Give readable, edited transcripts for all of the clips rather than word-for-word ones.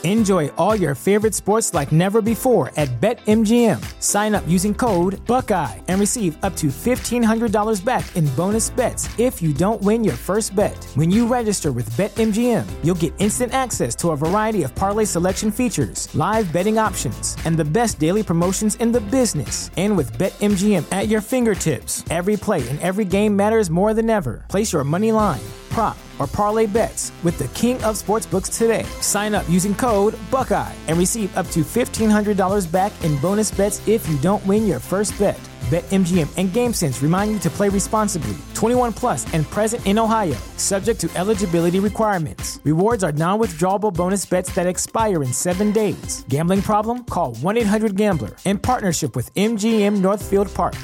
Enjoy all your favorite sports like never before at BetMGM. Sign up using code Buckeye and receive up to $1,500 back in bonus bets if you don't win your first bet. When you register with BetMGM, you'll get instant access to a variety of parlay selection features, live betting options, and the best daily promotions in the business. And with BetMGM at your fingertips, every play and every game matters more than ever. Place your money line, prop, or parlay bets with the king of sportsbooks today. Sign up using code Buckeye and receive up to $1,500 back in bonus bets if you don't win your first bet. BetMGM and GameSense remind you to play responsibly. 21 plus and present in Ohio, subject to eligibility requirements. Rewards are non-withdrawable bonus bets that expire in 7 days. Gambling problem? Call 1-800-GAMBLER. In partnership with MGM Northfield Park.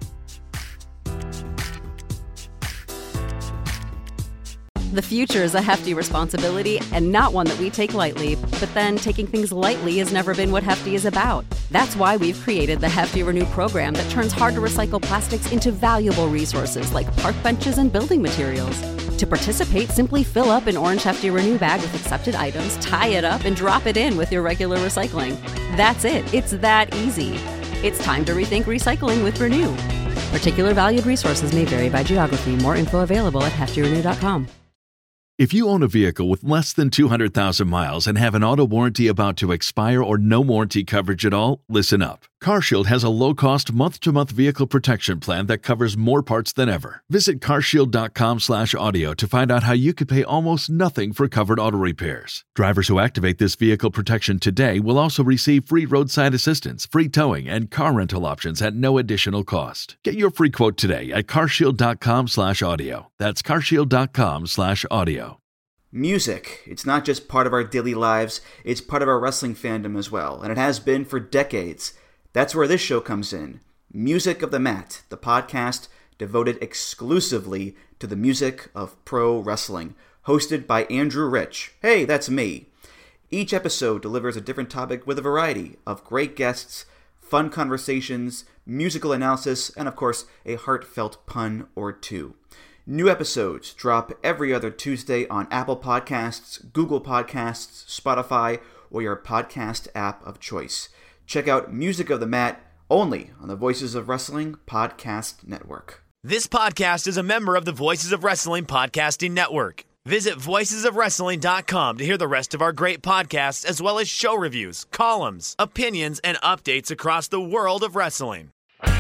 The future is a hefty responsibility and not one that we take lightly. But then taking things lightly has never been what Hefty is about. That's why we've created the Hefty Renew program that turns hard-to-recycle plastics into valuable resources like park benches and building materials. To participate, simply fill up an orange Hefty Renew bag with accepted items, tie it up, and drop it in with your regular recycling. That's it. It's that easy. It's time to rethink recycling with Renew. Particular valued resources may vary by geography. More info available at heftyrenew.com. If you own a vehicle with less than 200,000 miles and have an auto warranty about to expire or no warranty coverage at all, listen up. CarShield has a low-cost month-to-month vehicle protection plan that covers more parts than ever. Visit carshield.com/audio to find out how you could pay almost nothing for covered auto repairs. Drivers who activate this vehicle protection today will also receive free roadside assistance, free towing, and car rental options at no additional cost. Get your free quote today at carshield.com/audio. That's carshield.com/audio. Music. It's not just part of our daily lives, it's part of our wrestling fandom as well, and it has been for decades. That's where this show comes in. Music of the Mat, the podcast devoted exclusively to the music of pro wrestling, hosted by Andrew Rich. Hey, that's me. Each episode delivers a different topic with a variety of great guests, fun conversations, musical analysis, and of course, a heartfelt pun or two. New episodes drop every other Tuesday on Apple Podcasts, Google Podcasts, Spotify, or your podcast app of choice. Check out Music of the Mat only on the Voices of Wrestling Podcast Network. This podcast is a member of the Voices of Wrestling Podcasting Network. Visit voicesofwrestling.com to hear the rest of our great podcasts, as well as show reviews, columns, opinions, and updates across the world of wrestling.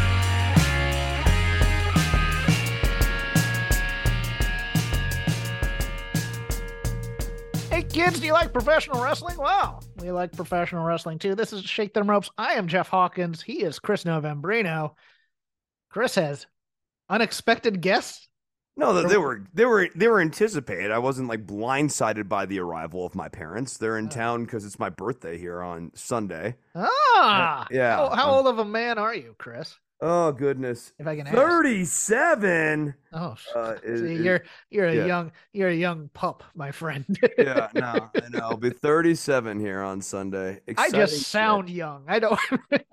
Hey kids, do you like professional wrestling? Well, we like professional wrestling too. This is Shake Them Ropes. I am Jeff Hawkins. He is Chris Novembrino. Chris has unexpected guests. No, they were anticipated. I wasn't like blindsided by the arrival of my parents. They're in town because it's my birthday here on Sunday. Ah, yeah. How old of a man are you, Chris? Oh goodness, if I can ask. 37. Oh, see, you're a young pup, my friend. Yeah, no, I know. I'll be 37 here on Sunday. Exciting I just sound young. I don't.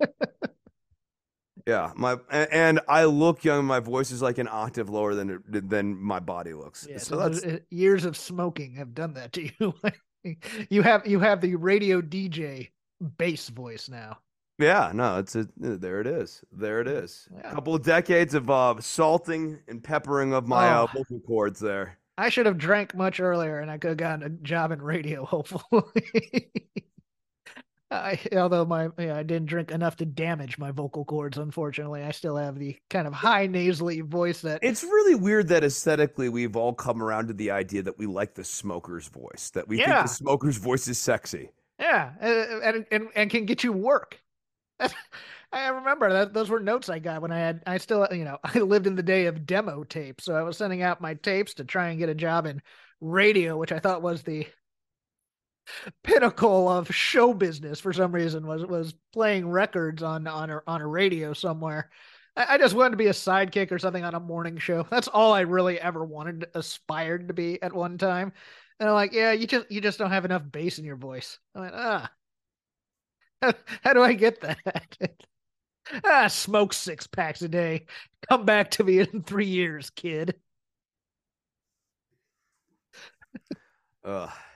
Yeah, and I look young. My voice is like an octave lower than my body looks. Yeah, so that's years of smoking have done that to you. you have the radio DJ bass voice now. Yeah, no, there it is. There it is. Yeah. A couple of decades of salting and peppering of my vocal cords there. I should have drank much earlier, and I could have gotten a job in radio, hopefully. Although I didn't drink enough to damage my vocal cords, unfortunately. I still have the kind of high nasally voice that... It's really weird that aesthetically we've all come around to the idea that we like the smoker's voice, that we think the smoker's voice is sexy. Yeah, and can get you work. I remember that those were notes I got when I lived in the day of demo tapes. So I was sending out my tapes to try and get a job in radio, which I thought was the pinnacle of show business for some reason, was playing records on a radio somewhere. I just wanted to be a sidekick or something on a morning show. That's all I really ever aspired to be at one time. And I'm like, yeah, you just don't have enough bass in your voice. I went, how do I get that? Smoke 6 packs a day. Come back to me in 3 years, kid.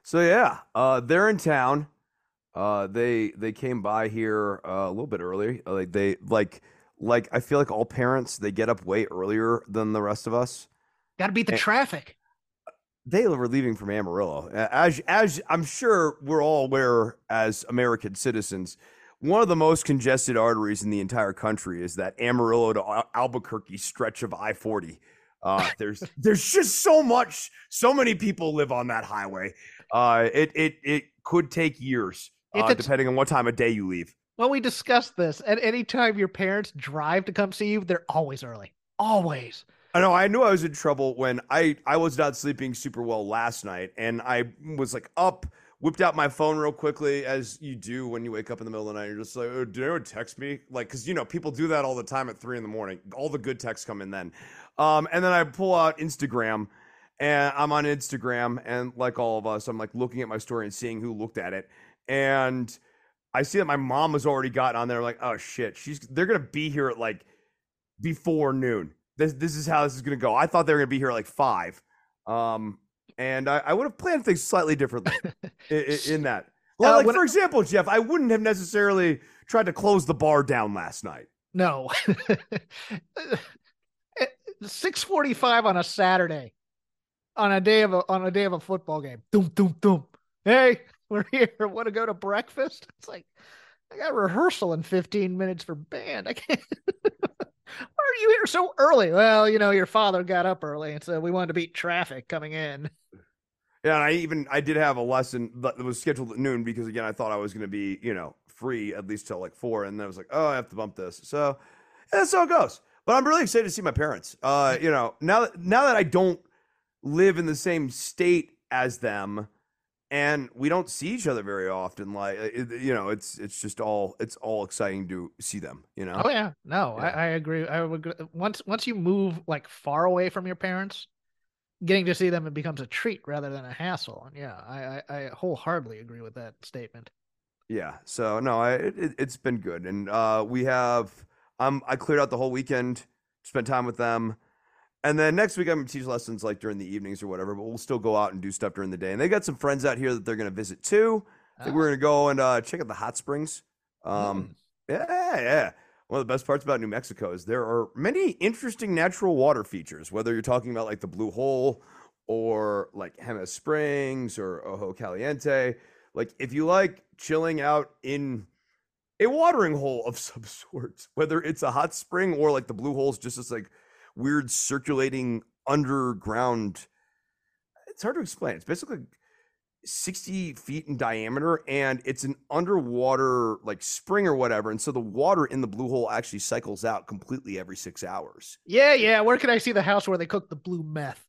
So yeah, they're in town. They came by here a little bit early. Like I feel like all parents, they get up way earlier than the rest of us. Got to beat the And traffic. they were leaving from Amarillo. As I'm sure we're all aware as American citizens, one of the most congested arteries in the entire country is that Amarillo to Albuquerque stretch of I-40. There's just so many people live on that highway. It could take years, depending on what time of day you leave. Well, we discussed this. At any time your parents drive to come see you, they're always early. Always. I know. I knew I was in trouble when I was not sleeping super well last night, and I was like up, whipped out my phone real quickly, as you do when you wake up in the middle of the night. You're just like, oh, did anyone text me? Like, because people do that all the time at 3 a.m. All the good texts come in then. And then I pull out Instagram, and I'm on Instagram, and like all of us, I'm like looking at my story and seeing who looked at it, and I see that my mom has already gotten on there. Like, oh shit, they're gonna be here at like before noon. This is how this is gonna go. I thought they were gonna be here at like 5, and I would have planned things slightly differently in that. Well, for example, Jeff, I wouldn't have necessarily tried to close the bar down last night. No. 6:45 on a Saturday, on a day of a football game. Doom, doom, doom. Hey, we're here. Want to go to breakfast? It's like, I got rehearsal in 15 minutes for band. I can't. Why are you here so early? Well, your father got up early, and so we wanted to beat traffic coming in. Yeah, and I did have a lesson that was scheduled at noon because, again, I thought I was going to be, free at least till like 4, and then I was like, oh, I have to bump this. So that's how it goes. But I'm really excited to see my parents. Now that I don't live in the same state as them, and we don't see each other very often, it's just all exciting to see them. Oh yeah, no, yeah. I agree. I would once you move like far away from your parents, getting to see them, it becomes a treat rather than a hassle. And yeah, I wholeheartedly agree with that statement. Yeah. So no, it's been good, and I cleared out the whole weekend, spent time with them. And then next week I'm going to teach lessons like during the evenings or whatever, but we'll still go out and do stuff during the day. And they got some friends out here that they're going to visit too. I think we're going to go and check out the hot springs. Yeah. One of the best parts about New Mexico is there are many interesting natural water features, whether you're talking about like the Blue Hole or like Jemez Springs or Ojo Caliente. Like if you like chilling out in a watering hole of some sort, whether it's a hot spring or like the Blue Hole's just this like weird circulating underground, it's hard to explain. It's basically 60 feet in diameter, and it's an underwater like spring or whatever, and so the water in the Blue Hole actually cycles out completely every 6 hours. Yeah. Where can I see the house where they cook the blue meth?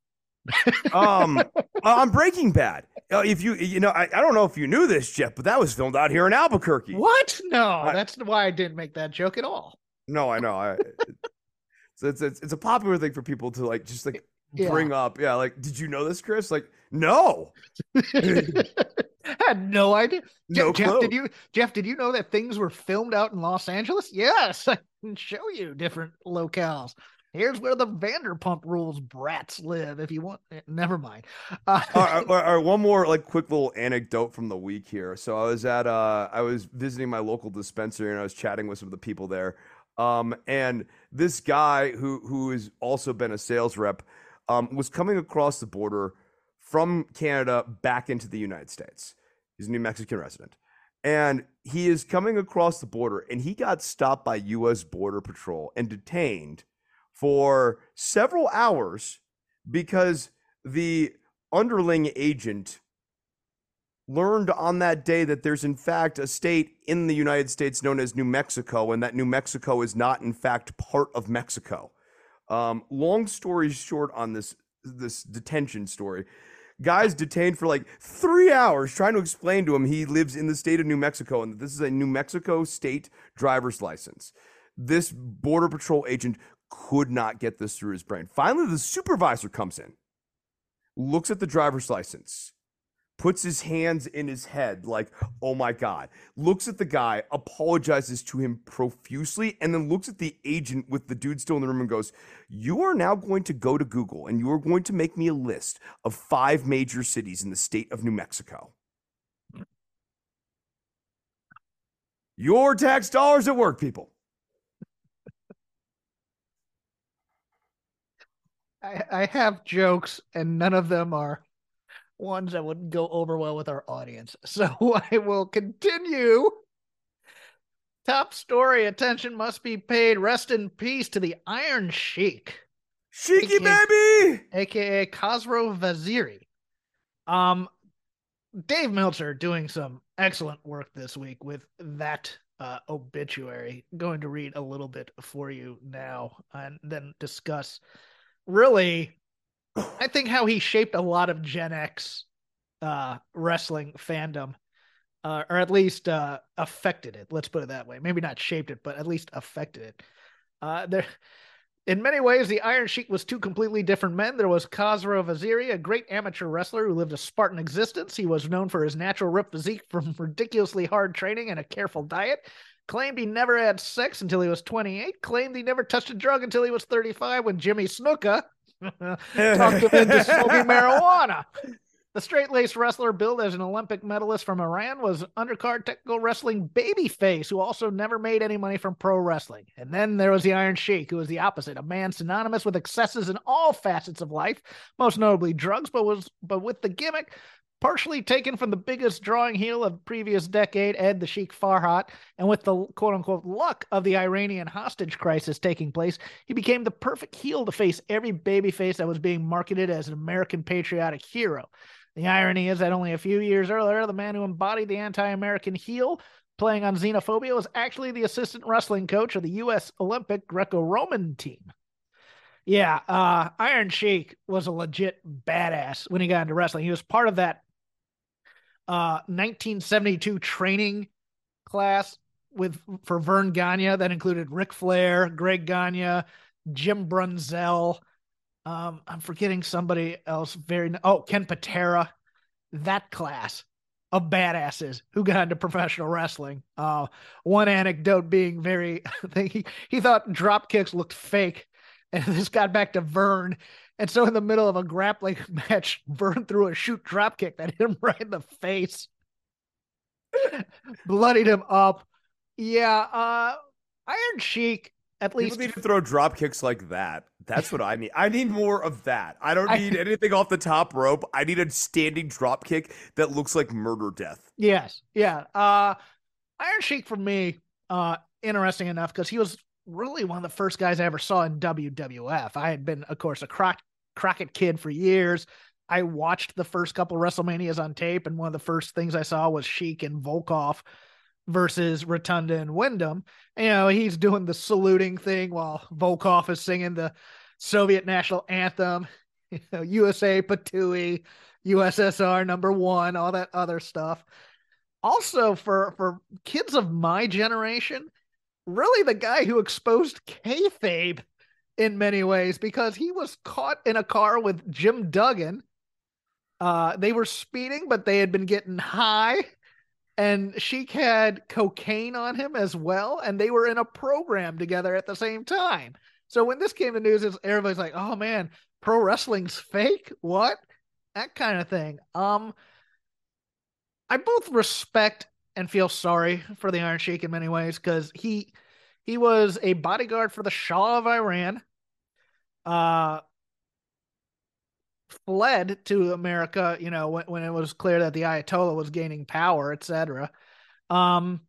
On Breaking Bad. If I don't know if you knew this, Jeff, but that was filmed out here in Albuquerque. What? No, that's why I didn't make that joke at all. No, I know. It's a popular thing for people to like just like bring up. Yeah, like, did you know this, Chris? Like, no. I had no idea. No clue. Jeff, did you know that things were filmed out in Los Angeles? Yes, I can show you different locales. Here's where the Vanderpump Rules brats live. If you want, never mind. All right, one more like quick little anecdote from the week here. So I was visiting my local dispensary and I was chatting with some of the people there. And this guy who has also been a sales rep was coming across the border from Canada back into the United States. He's a New Mexican resident. And he is coming across the border and he got stopped by U.S. Border Patrol and detained for several hours because the underling agent learned on that day that there's in fact a state in the United States known as New Mexico, and that New Mexico is not in fact part of Mexico. Long story short on this detention story, guy's detained for like 3 hours trying to explain to him he lives in the state of New Mexico and that this is a New Mexico state driver's license. This Border Patrol agent could not get this through his brain. Finally, the supervisor comes in, looks at the driver's license, puts his hands in his head like, oh my God, looks at the guy, apologizes to him profusely, and then looks at the agent with the dude still in the room and goes, you are now going to go to Google and you are going to make me a list of 5 major cities in the state of New Mexico. Your tax dollars at work, people. I have jokes, and none of them are ones that would go over well with our audience. So I will continue. Top story, attention must be paid. Rest in peace to the Iron Sheik. Sheiky baby! AKA Khosrow Vaziri. Dave Meltzer doing some excellent work this week with that obituary. Going to read a little bit for you now and then discuss really, I think, how he shaped a lot of Gen X wrestling fandom, or at least affected it. Let's put it that way. Maybe not shaped it, but at least affected it. In many ways, the Iron Sheik was two completely different men. There was Khosrow Vaziri, a great amateur wrestler who lived a Spartan existence. He was known for his natural ripped physique from ridiculously hard training and a careful diet. Claimed he never had sex until he was 28. Claimed he never touched a drug until he was 35 when Jimmy Snuka talked him into smoking marijuana. The straight-laced wrestler billed as an Olympic medalist from Iran was undercard technical wrestling babyface who also never made any money from pro wrestling. And then there was the Iron Sheik, who was the opposite, a man synonymous with excesses in all facets of life, most notably drugs, but with the gimmick partially taken from the biggest drawing heel of previous decade, Ed the Sheik Farhat, and with the quote-unquote luck of the Iranian hostage crisis taking place, he became the perfect heel to face every babyface that was being marketed as an American patriotic hero. The irony is that only a few years earlier, the man who embodied the anti-American heel, playing on xenophobia, was actually the assistant wrestling coach of the U.S. Olympic Greco-Roman team. Yeah, Iron Sheik was a legit badass when he got into wrestling. He was part of that 1972 training class for Vern Gagne that included Ric Flair, Greg Gagne, Jim Brunzell. I'm forgetting somebody else. Ken Patera. That class of badasses who got into professional wrestling. One anecdote being he thought drop kicks looked fake, and this got back to Vern. And so in the middle of a grappling match, Vern threw a shoot drop kick that hit him right in the face. Bloodied him up. Yeah, Iron Sheik, at least. People need to throw drop kicks like that. That's what I need. I need more of that. I don't need anything off the top rope. I need a standing drop kick that looks like murder death. Yes. Yeah. Iron Sheik for me, interesting enough, because he was really one of the first guys I ever saw in WWF. I had been, of course, a Crockett kid for years. I watched the first couple WrestleManias on tape, and one of the first things I saw was Sheik and Volkov versus Rotunda and Wyndham. He's doing the saluting thing while Volkov is singing the Soviet national anthem, USA Patui, USSR #1, all that other stuff. Also, for kids of my generation, really the guy who exposed kayfabe in many ways, because he was caught in a car with Jim Duggan. They were speeding, but they had been getting high, and Sheik had cocaine on him as well, and they were in a program together at the same time. So when this came to news, everybody's like, oh man, pro wrestling's fake? What? That kind of thing. I both respect and feel sorry for the Iron Sheik in many ways, because he was a bodyguard for the Shah of Iran, fled to America, when it was clear that the Ayatollah was gaining power, etc. And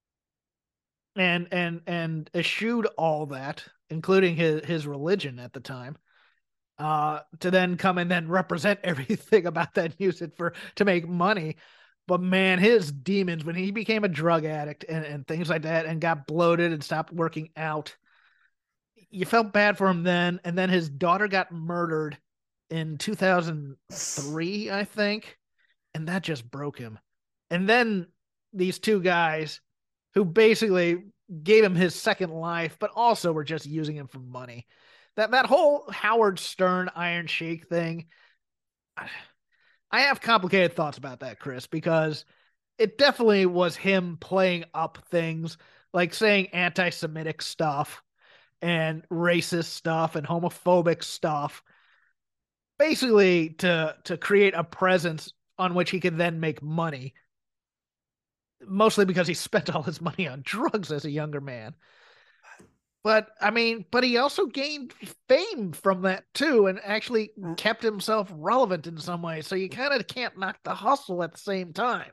eschewed all that, including his religion at the time, to then come and then represent everything about that, use it to make money. But man, his demons, when he became a drug addict and things like that, and got bloated and stopped working out, you felt bad for him then. And then his daughter got murdered in 2003, I think. And that just broke him. And then these two guys who basically gave him his second life, but also were just using him for money. That whole Howard Stern Iron Sheik thing, I have complicated thoughts about that, Chris, because it definitely was him playing up things, like saying anti-Semitic stuff and racist stuff and homophobic stuff, basically to create a presence on which he could then make money. mostly because he spent all his money on drugs as a younger man. But I mean, but he also gained fame from that too, and actually kept himself relevant in some way. So you kind of can't knock the hustle at the same time.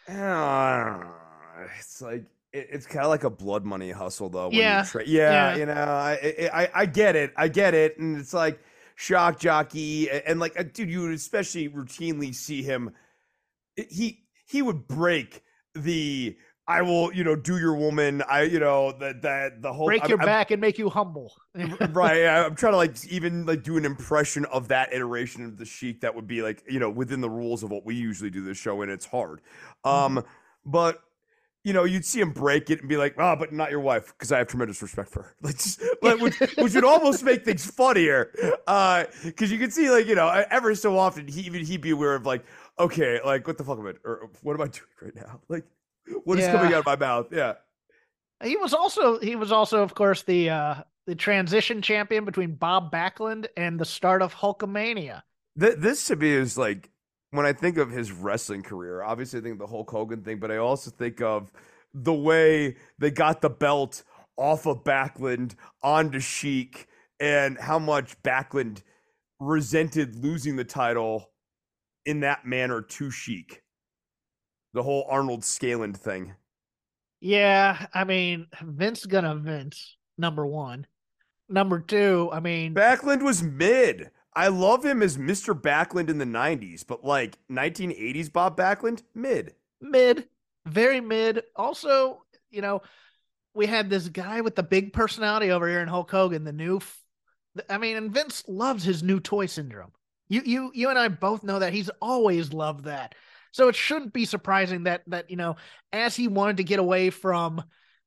It's like it's kind of like a blood money hustle, though. When Yeah, you know, I get it, and it's like shock jockey, and like, dude, you would especially routinely see him. He would break the I will, do your woman. The whole break your back and make you humble. Right. I'm trying to even do an impression of that iteration of the Sheik that would be within the rules of what we usually do this show, and it's hard. But you'd see him break it and be like, "Oh, but not your wife," because I have tremendous respect for her. Which would almost make things funnier, because you can see ever so often he'd be aware of okay, what the fuck am I, or what am I doing right now? What is coming out of my mouth? Yeah. He was also, of course, the transition champion between Bob Backlund and the start of Hulkamania. This to me is when I think of his wrestling career, obviously I think of the Hulk Hogan thing, but I also think of the way they got the belt off of Backlund onto Sheik, and how much Backlund resented losing the title in that manner to Sheik. The whole Arnold Scaland thing. Yeah, I mean, Vince, number one. Number two, I mean... Backlund was mid. I love him as Mr. Backlund in the 90s, but 1980s Bob Backlund, mid. Mid. Very mid. Also, we had this guy with the big personality over here in Hulk Hogan, and Vince loves his new toy syndrome. You and I both know that he's always loved that. So it shouldn't be surprising that as he wanted to get away from,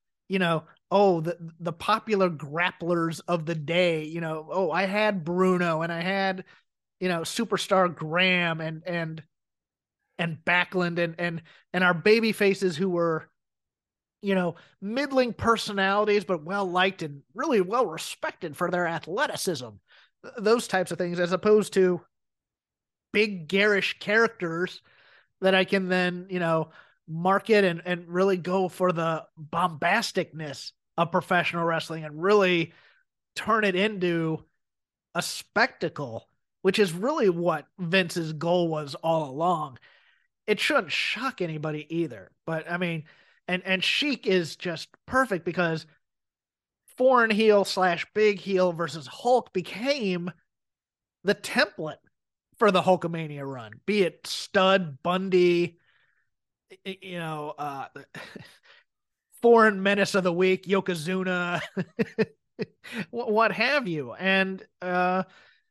the popular grapplers of the day, I had Bruno and I had, Superstar Graham and Backlund and our baby faces who were, middling personalities, but well liked and really well respected for their athleticism, those types of things, as opposed to big garish characters that I can then, market and really go for the bombasticness of professional wrestling and really turn it into a spectacle, which is really what Vince's goal was all along. It shouldn't shock anybody either. But I mean, and Sheik is just perfect because foreign heel / big heel versus Hulk became the template for the Hulkamania run, be it Stud, Bundy, foreign menace of the week, Yokozuna, what have you. And and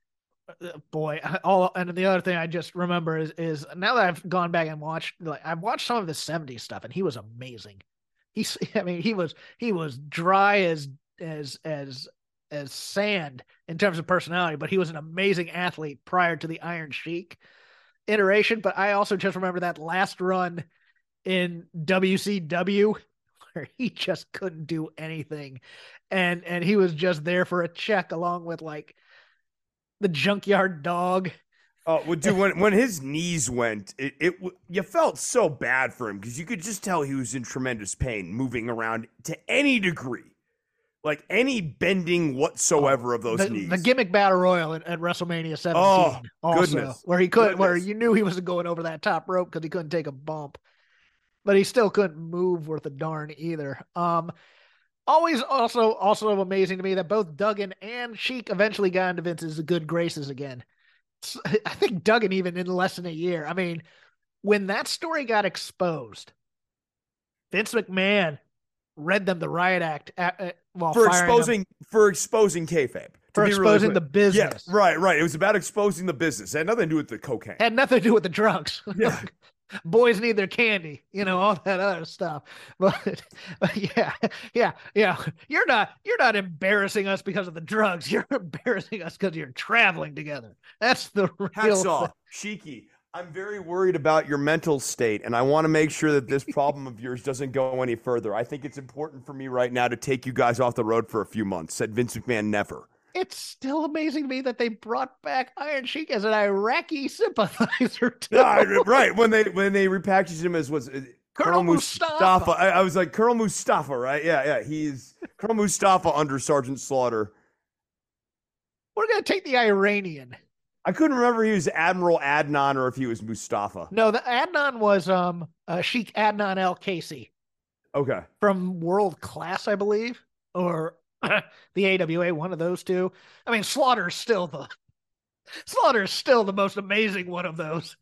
the other thing I just remember is now that I've gone back and watched, I've watched some of his 70s stuff, and he was amazing. He was dry as sand in terms of personality, but he was an amazing athlete prior to the Iron Sheik iteration. But I also just remember that last run in WCW where he just couldn't do anything, and he was just there for a check along with the Junkyard Dog. Oh, well, dude, when his knees went, you felt so bad for him because you could just tell he was in tremendous pain moving around to any degree. Any bending whatsoever of those knees. The gimmick battle royal at WrestleMania 17. Oh, also, goodness. Where you knew he wasn't going over that top rope because he couldn't take a bump. But he still couldn't move worth a darn either. Always also amazing to me that both Duggan and Sheik eventually got into Vince's good graces again. I think Duggan even in less than a year. I mean, when that story got exposed, Vince McMahon read them the riot act for exposing kayfabe, for exposing the business. Yeah, right. It was about exposing the business. It had nothing to do with the cocaine. Had nothing to do with the drugs. Yeah. Boys need their candy, all that other stuff. But yeah. You're not embarrassing us because of the drugs. You're embarrassing us because you're traveling together. That's the real Hacksaw, Sheiky, I'm very worried about your mental state, and I want to make sure that this problem of yours doesn't go any further. I think it's important for me right now to take you guys off the road for a few months, said Vince McMahon never. It's still amazing to me that they brought back Iron Sheik as an Iraqi sympathizer too. Yeah, right. When they repackaged him as Colonel Mustafa. I was like, Colonel Mustafa, right? Yeah. He's Colonel Mustafa under Sergeant Slaughter. We're going to take the Iranian. I couldn't remember if he was Admiral Adnan or if he was Mustafa. No, the Adnan was Sheikh Adnan Al-Kaisi. Okay. From World Class, I believe, or the AWA, one of those two. I mean, Slaughter's still the most amazing one of those.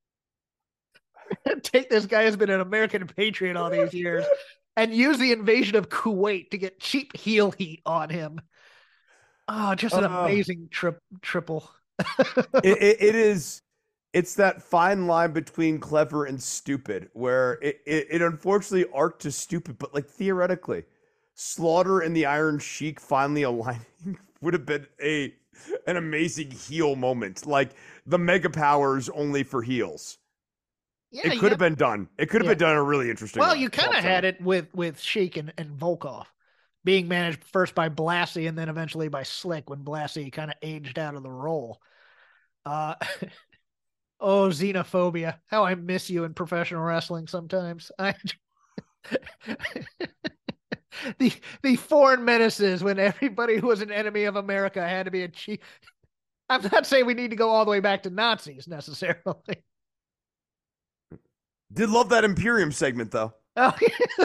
Take this guy who's been an American patriot all these years and use the invasion of Kuwait to get cheap heel heat on him. Oh, just an amazing triple. It is. It's that fine line between clever and stupid, where it unfortunately arced to stupid, but like theoretically, Slaughter and the Iron Sheik finally aligning would have been an amazing heel moment, like the Mega Powers only for heels. Yeah, it could have been done. It could have been done in a really interesting way. Well, you kind of had it with Sheik and Volkov being managed first by Blassie and then eventually by Slick when Blassie kind of aged out of the role. Oh, xenophobia. How I miss you in professional wrestling sometimes. The foreign menaces when everybody who was an enemy of America had to be a chief. I'm not saying we need to go all the way back to Nazis necessarily. Did love that Imperium segment though. Oh,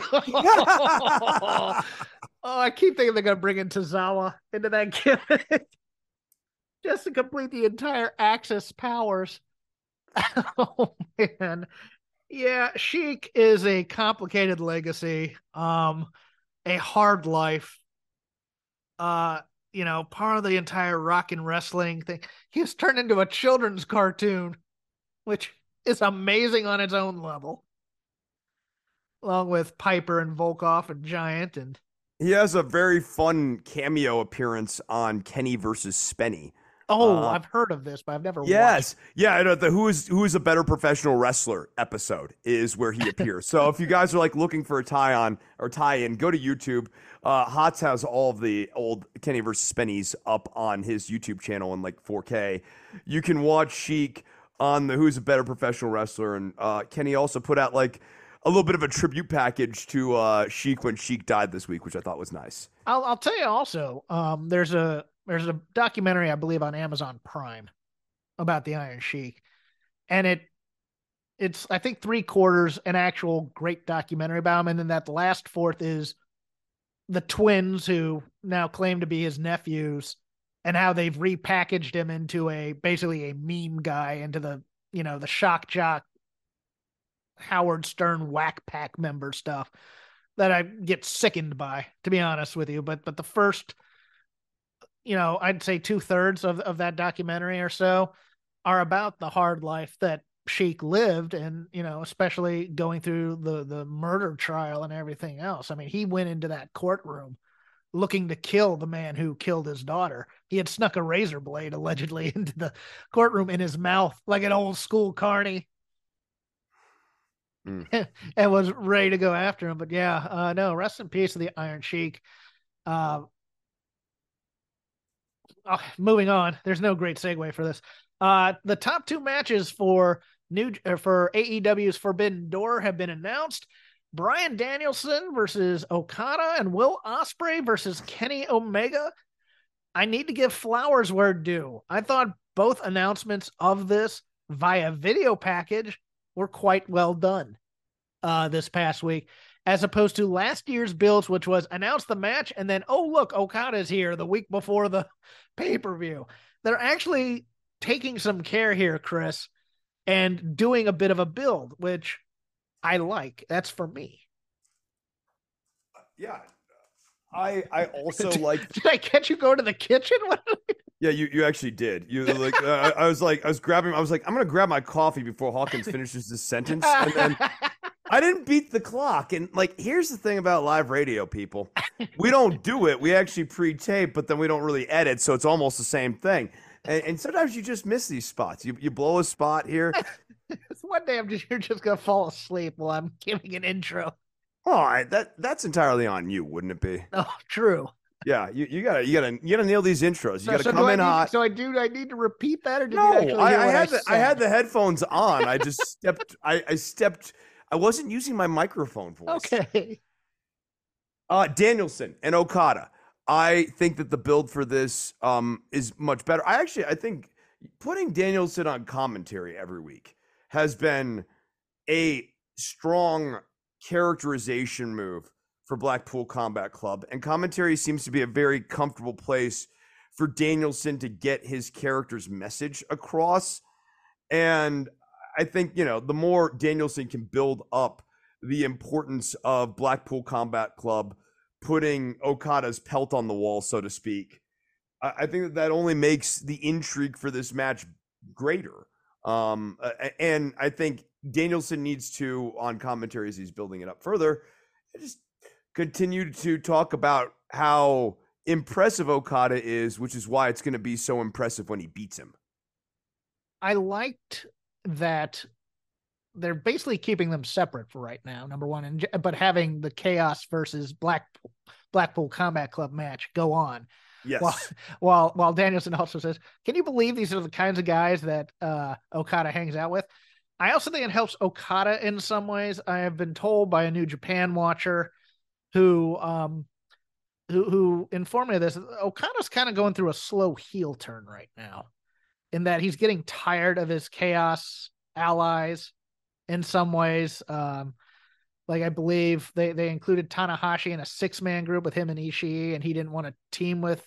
I keep thinking they're going to bring in Tozawa into that gimmick just to complete the entire Axis powers. Oh man, yeah. Sheik is a complicated legacy, a hard life. Part of the entire rock and wrestling thing. He's turned into a children's cartoon, which is amazing on its own level. Along with Piper and Volkov and Giant, and he has a very fun cameo appearance on Kenny versus Spenny. Oh, I've heard of this, but I've never watched. Yeah, the who is a better professional wrestler episode is where he appears. So if you guys are like looking for a tie-in, go to YouTube. Hots has all of the old Kenny versus Spennies up on his YouTube channel in like 4K. You can watch Sheik on the Who's a Better Professional Wrestler, and Kenny also put out like a little bit of a tribute package to Sheik when Sheik died this week, which I thought was nice. I'll tell you also, there's a documentary, I believe, on Amazon Prime about the Iron Sheik. And it's I think 3/4 an actual great documentary about him. And then that last fourth is the twins who now claim to be his nephews and how they've repackaged him into basically a meme guy, into the shock jock Howard Stern Whack Pack member stuff that I get sickened by, to be honest with you. But the first, I'd say 2/3 of that documentary or so are about the hard life that Sheik lived, and especially going through the murder trial and everything else. I mean, he went into that courtroom looking to kill the man who killed his daughter. He had snuck a razor blade allegedly into the courtroom in his mouth like an old school carny. And was ready to go after him. But yeah, no, rest in peace to the Iron Sheik. Moving on. There's no great segue for this. The top 2 matches for AEW's Forbidden Door have been announced. Bryan Danielson versus Okada and Will Ospreay versus Kenny Omega. I need to give flowers where due. I thought both announcements of this via video package were quite well done this past week, as opposed to last year's builds, which was announce the match and then, oh, look, Okada's here the week before the pay-per-view. They're actually taking some care here, Chris, and doing a bit of a build, which I like. That's for me. Yeah. I also like. Did I catch you going to the kitchen? Yeah, you actually did. You like I was like I'm gonna grab my coffee before Hawkins finishes this sentence, and then I didn't beat the clock. And like, here's the thing about live radio, people: we don't do it. We actually pre-tape, but then we don't really edit, so it's almost the same thing. And sometimes you just miss these spots. You blow a spot here. One day you're just gonna fall asleep while I'm giving an intro. Oh, that's entirely on you, wouldn't it be? Oh, true. Yeah, you gotta nail these intros. You gotta come in hot. So I need to repeat that, or did no? You actually hear I had the headphones on. I just stepped. I wasn't using my microphone voice. Okay. Danielson and Okada. I think that the build for this is much better. I think putting Danielson on commentary every week has been a strong characterization move for Blackpool Combat Club, and commentary seems to be a very comfortable place for Danielson to get his character's message across. And I think, the more Danielson can build up the importance of Blackpool Combat Club putting Okada's pelt on the wall, so to speak, I think that only makes the intrigue for this match greater. And I think Danielson needs to, on commentary as he's building it up further, just continue to talk about how impressive Okada is, which is why it's going to be so impressive when he beats him. I liked that they're basically keeping them separate for right now, number one, but having the Chaos versus Blackpool Combat Club match go on. Yes. While Danielson also says, can you believe these are the kinds of guys that Okada hangs out with? I also think it helps Okada in some ways. I have been told by a New Japan watcher who informed me of this. Okada's kind of going through a slow heel turn right now, in that he's getting tired of his Chaos allies in some ways. Like I believe they included Tanahashi in a 6-man group with him and Ishii, and he didn't want to team with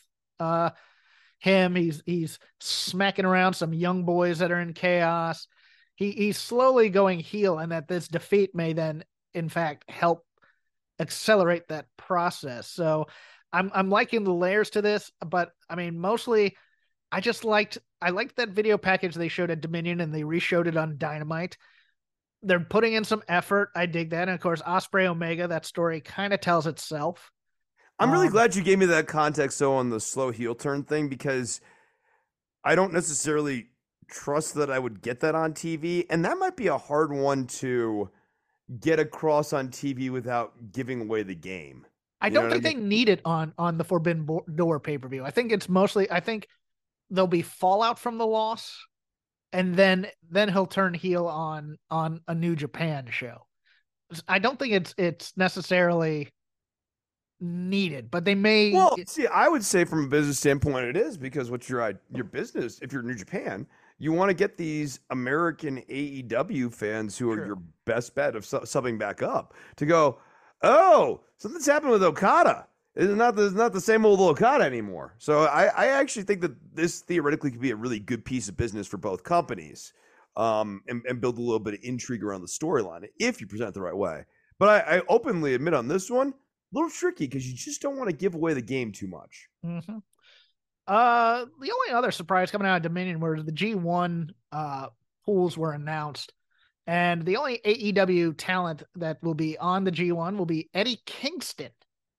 him. He's smacking around some young boys that are in Chaos. He's slowly going heel, and that this defeat may then, in fact, help accelerate that process. So I'm liking the layers to this, but I mean, mostly I liked that video package they showed at Dominion, and they re-showed it on Dynamite. They're putting in some effort. I dig that. And of course, Ospreay Omega, that story kind of tells itself. I'm really glad you gave me that context, though, on the slow heel turn thing, because I don't necessarily trust that I would get that on TV. And that might be a hard one to get across on TV without giving away the game. I don't think they need it on the Forbidden Door pay-per-view. I think it's mostly, there'll be fallout from the loss, and then he'll turn heel on a New Japan show. I don't think it's necessarily needed, but they may. Well, see, I would say from a business standpoint, it is, because what's your business? If you're New Japan, you want to get these American AEW fans who are your best bet of subbing back up to go, oh, something's happened with Okada. It's not the same old Okada anymore. So I actually think that this theoretically could be a really good piece of business for both companies, and build a little bit of intrigue around the storyline if you present it the right way. But I openly admit on this one, a little tricky, because you just don't want to give away the game too much. Mm-hmm. The only other surprise coming out of Dominion were the G1 pools were announced, and the only AEW talent that will be on the G1 will be Eddie Kingston.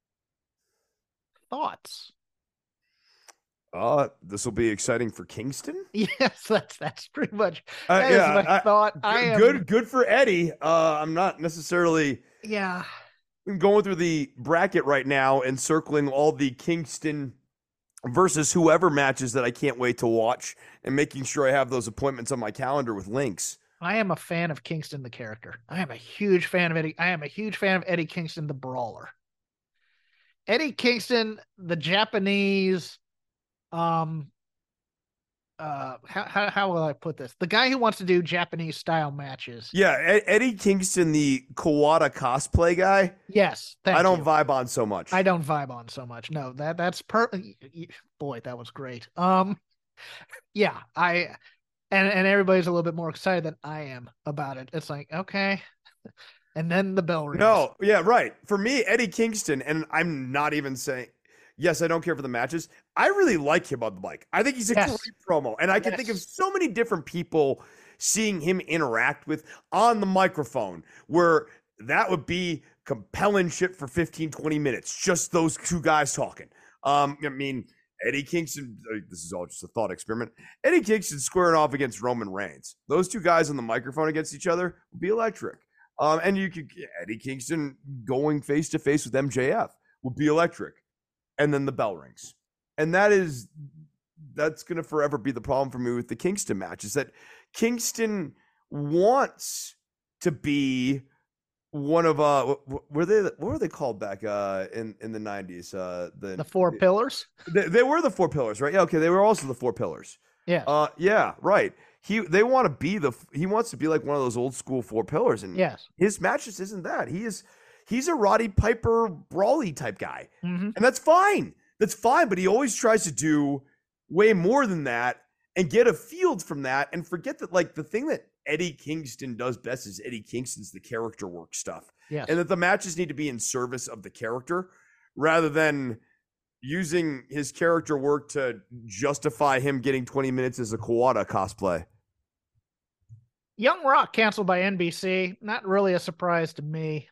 Thoughts? This will be exciting for Kingston. Yes, that's pretty much that is my thought. Good for Eddie. I'm not necessarily. Yeah. I'm going through the bracket right now and circling all the Kingston versus whoever matches that I can't wait to watch, and making sure I have those appointments on my calendar with links. I am a fan of Kingston the character. I am a huge fan of Eddie. I am a huge fan of Eddie Kingston the brawler. Eddie Kingston, the Japanese, how will I put this? The guy who wants to do Japanese style matches. Yeah, Eddie Kingston, the Kawada cosplay guy. Yes, I don't vibe on so much. I don't vibe on so much. No, that's boy, that was great. Yeah, and everybody's a little bit more excited than I am about it. It's like, okay. And then the bell rings. No, yeah, right. For me, Eddie Kingston, and I'm not even saying, yes, I don't care for the matches. I really like him on the mic. I think he's a great promo. And I can think of so many different people seeing him interact with on the microphone, where that would be compelling shit for 15, 20 minutes. Just those two guys talking. I mean, Eddie Kingston, this is all just a thought experiment. Eddie Kingston squaring off against Roman Reigns. Those two guys on the microphone against each other would be electric. And you could Eddie Kingston going face to face with MJF would be electric. And then the bell rings. And that's going to forever be the problem for me with the Kingston match, is that Kingston wants to be one of were they what were they called back in the 90s? The Four Pillars. They were the Four Pillars, right? Yeah, okay, they were also the Four Pillars. Yeah. Yeah, right. He wants to be like one of those old school Four Pillars, and Yes. his match just isn't that. He's a Roddy Piper brawly type guy, Mm-hmm. and that's fine. That's fine, but he always tries to do way more than that and get a field from that, and forget that like the thing that Eddie Kingston does best is Eddie Kingston's the character work stuff, Yes. and that the matches need to be in service of the character rather than using his character work to justify him getting 20 minutes as a Kawada cosplay. Young Rock canceled by NBC. Not really a surprise to me.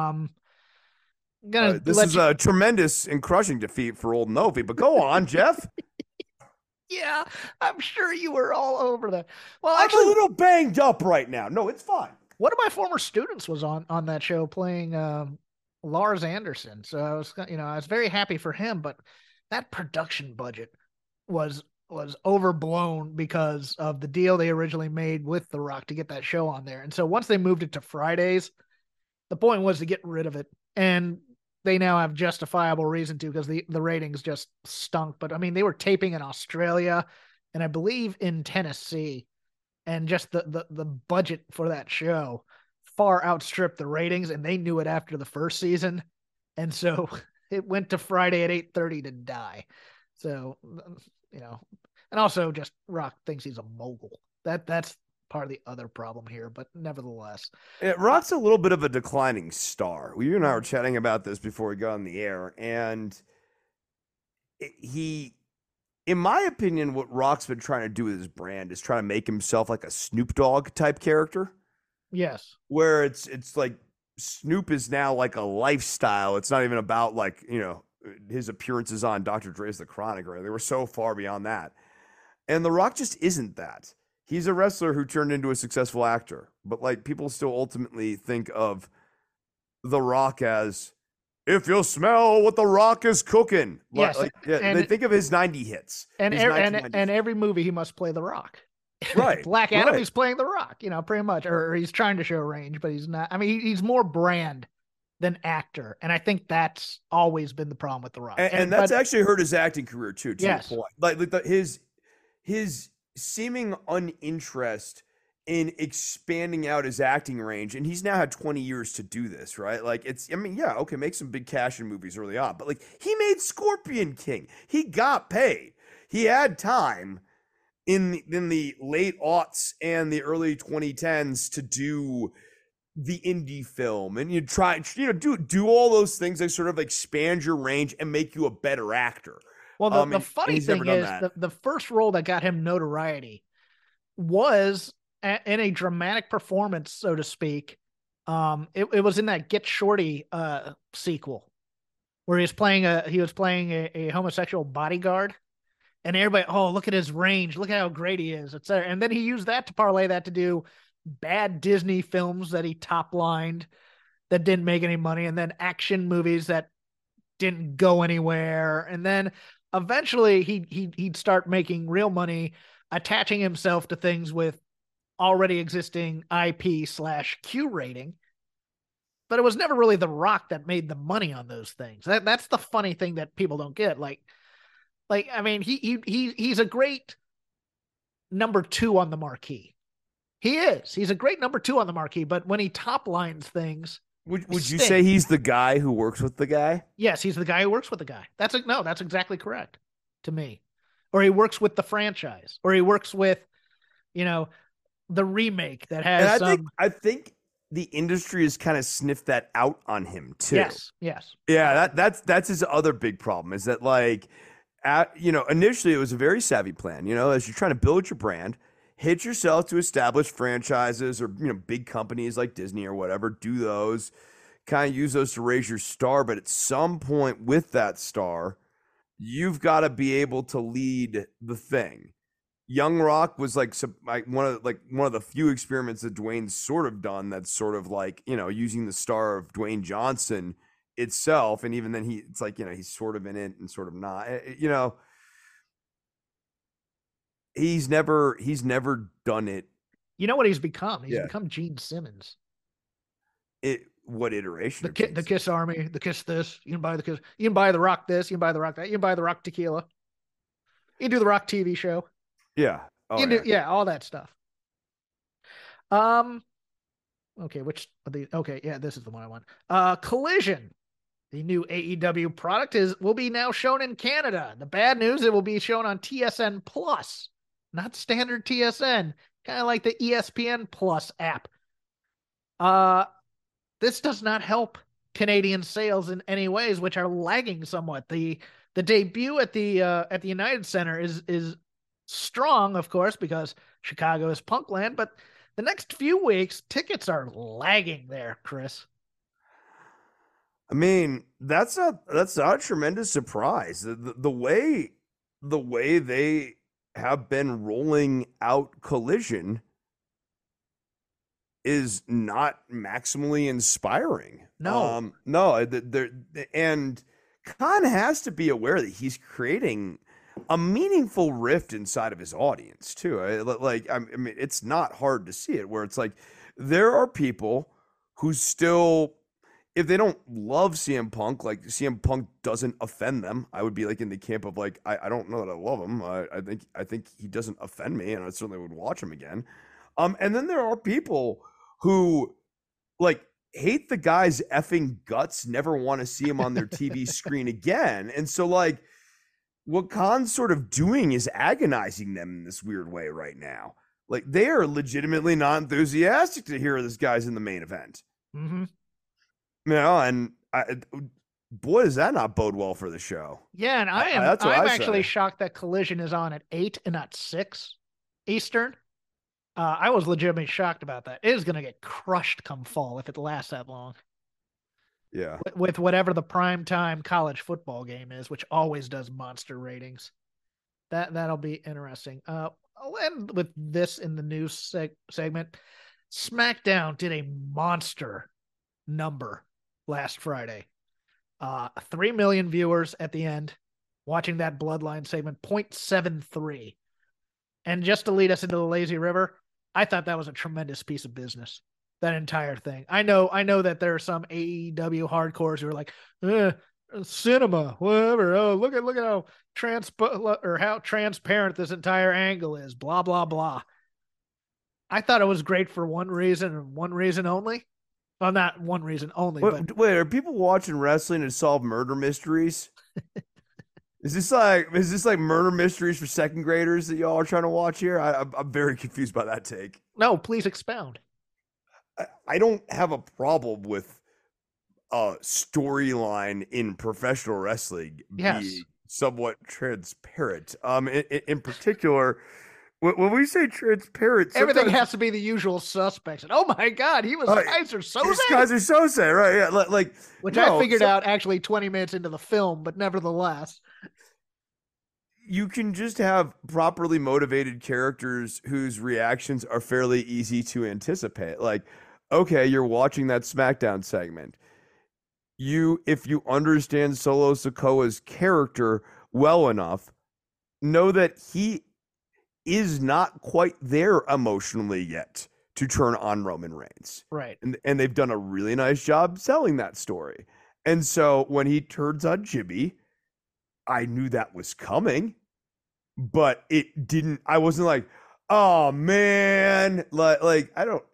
This is a tremendous and crushing defeat for old Novi, but go on, Jeff. Yeah, I'm sure you were all over that. Well, I'm actually, a little banged up right now. No, it's fine. one of my former students was on that show playing Lars Anderson. So I was very happy for him, but that production budget was overblown because of the deal they originally made with The Rock to get that show on there. And so once they moved it to Fridays, the point was to get rid of it. And they now have justifiable reason to, because the ratings just stunk. But I mean, they were taping in Australia and I believe in Tennessee, and just the budget for that show far outstripped the ratings, and they knew it after the first season. And so it went to Friday at 8:30 to die. So, and also just Rock thinks he's a mogul. That's part of the other problem here, but nevertheless. Rock's a little bit of a declining star. You and I were chatting about this before we got on the air, and he, in my opinion, what Rock's been trying to do with his brand is trying to make himself like a Snoop Dogg type character. Yes. Where it's like Snoop is now like a lifestyle. It's not even about like, his appearances on Dr. Dre's The Chronic, or they were so far beyond that. And The Rock just isn't that. He's a wrestler who turned into a successful actor, but like people still ultimately think of The Rock as, if you smell what The Rock is cooking. Yes. They think of his 90 hits. And every movie he must play The Rock. Right. Black Adam, right. He's playing The Rock, pretty much, or he's trying to show range, but he's not. I mean, he's more brand than actor, and I think that's always been the problem with The Rock. And that's actually hurt his acting career too. To yes. your point. Like his seeming uninterest in expanding out his acting range, and he's now had 20 years to do this, right? Like make some big cash in movies early on, but like he made Scorpion King. He got paid. He had time in the late aughts and the early 2010s to do the indie film, and you try, do all those things that sort of expand your range and make you a better actor. Well, the funny thing is the first role that got him notoriety was in a dramatic performance, so to speak. It was in that Get Shorty sequel where he was playing a homosexual bodyguard, and everybody, oh, look at his range, look at how great he is, etc. And then he used that to parlay that to do bad Disney films that he top-lined that didn't make any money, and then action movies that didn't go anywhere, and then eventually he'd start making real money attaching himself to things with already existing IP/Q rating. But it was never really The Rock that made the money on those things. That's the funny thing that people don't get. Like I mean, he's a great number 2 on the marquee. He is. He's a great number 2 on the marquee, but when he top lines things, would you say he's the guy who works with the guy? Yes, he's the guy who works with the guy. That's exactly correct to me. Or he works with the franchise, or he works with, the remake that has. And I think the industry has kind of sniffed that out on him too. Yes. Yeah, that's his other big problem, is that like, initially it was a very savvy plan. As you're trying to build your brand, hit yourself to established franchises or, big companies like Disney or whatever, do those, kind of use those to raise your star. But at some point with that star, you've got to be able to lead the thing. Young Rock was like one of the few experiments that Dwayne's sort of done that's sort of like, using the star of Dwayne Johnson itself. And even then it's like, he's sort of in it and sort of not, He's never done it. You know what he's become? He's become Gene Simmons. what iteration? The Kiss Army, the Kiss this. You can buy the Kiss. You can buy the Rock this. You can buy the Rock that. You can buy the Rock tequila. You can do the Rock TV show. Yeah. Oh, you can do all that stuff. Okay, which of the this is the one I want. Collision. The new AEW product will be now shown in Canada. The bad news, it will be shown on TSN Plus, not standard TSN, kind of like the ESPN Plus app. This does not help Canadian sales in any ways, which are lagging somewhat. The debut at the United Center is strong, of course, because Chicago is Punkland, but the next few weeks tickets are lagging there, Chris. I mean, that's not a tremendous surprise. The way they have been rolling out Collision is not maximally inspiring. No, and Khan has to be aware that he's creating a meaningful rift inside of his audience too. I mean, it's not hard to see it, where it's like there are people who still, if they don't love CM Punk, like CM Punk doesn't offend them, I would be like in the camp of like, I don't know that I love him. I think he doesn't offend me, and I certainly would watch him again. And then there are people who like hate the guy's effing guts, never want to see him on their TV screen again. And so like what Khan's sort of doing is agonizing them in this weird way right now. Like they are legitimately not enthusiastic to hear this guy's in the main event. Mm-hmm. You know, and boy, does that not bode well for the show. Yeah, and I'm actually shocked that Collision is on at 8 and not 6 Eastern. I was legitimately shocked about that. It is going to get crushed come fall if it lasts that long. Yeah. With whatever the primetime college football game is, which always does monster ratings. That'll be interesting. I'll end with this in the news segment. SmackDown did a monster number last Friday. 3 million viewers at the end watching that Bloodline segment, 0.73. And just to lead us into the lazy river, I thought that was a tremendous piece of business, that entire thing. I know that there are some AEW hardcores who are like, cinema, whatever. Oh, look at how transparent this entire angle is, blah, blah, blah. I thought it was great for one reason and one reason only. Well, not one reason only. Wait, are people watching wrestling to solve murder mysteries? Is this like murder mysteries for second graders that y'all are trying to watch here? I'm very confused by that take. No, please expound. I don't have a problem with a storyline in professional wrestling being somewhat transparent. In particular, when we say transparent, everything has to be the usual suspects. And oh my God, Kaiser Soze. Kaiser Soze, right? Yeah, which I figured out actually 20 minutes into the film, but nevertheless. You can just have properly motivated characters whose reactions are fairly easy to anticipate. Like, okay, you're watching that SmackDown segment. If you understand Solo Sikoa's character well enough, know that he is not quite there emotionally yet to turn on Roman Reigns. Right. And they've done a really nice job selling that story. And so when he turns on Jimmy, I knew that was coming, but it didn't. I wasn't like, oh man, like I don't,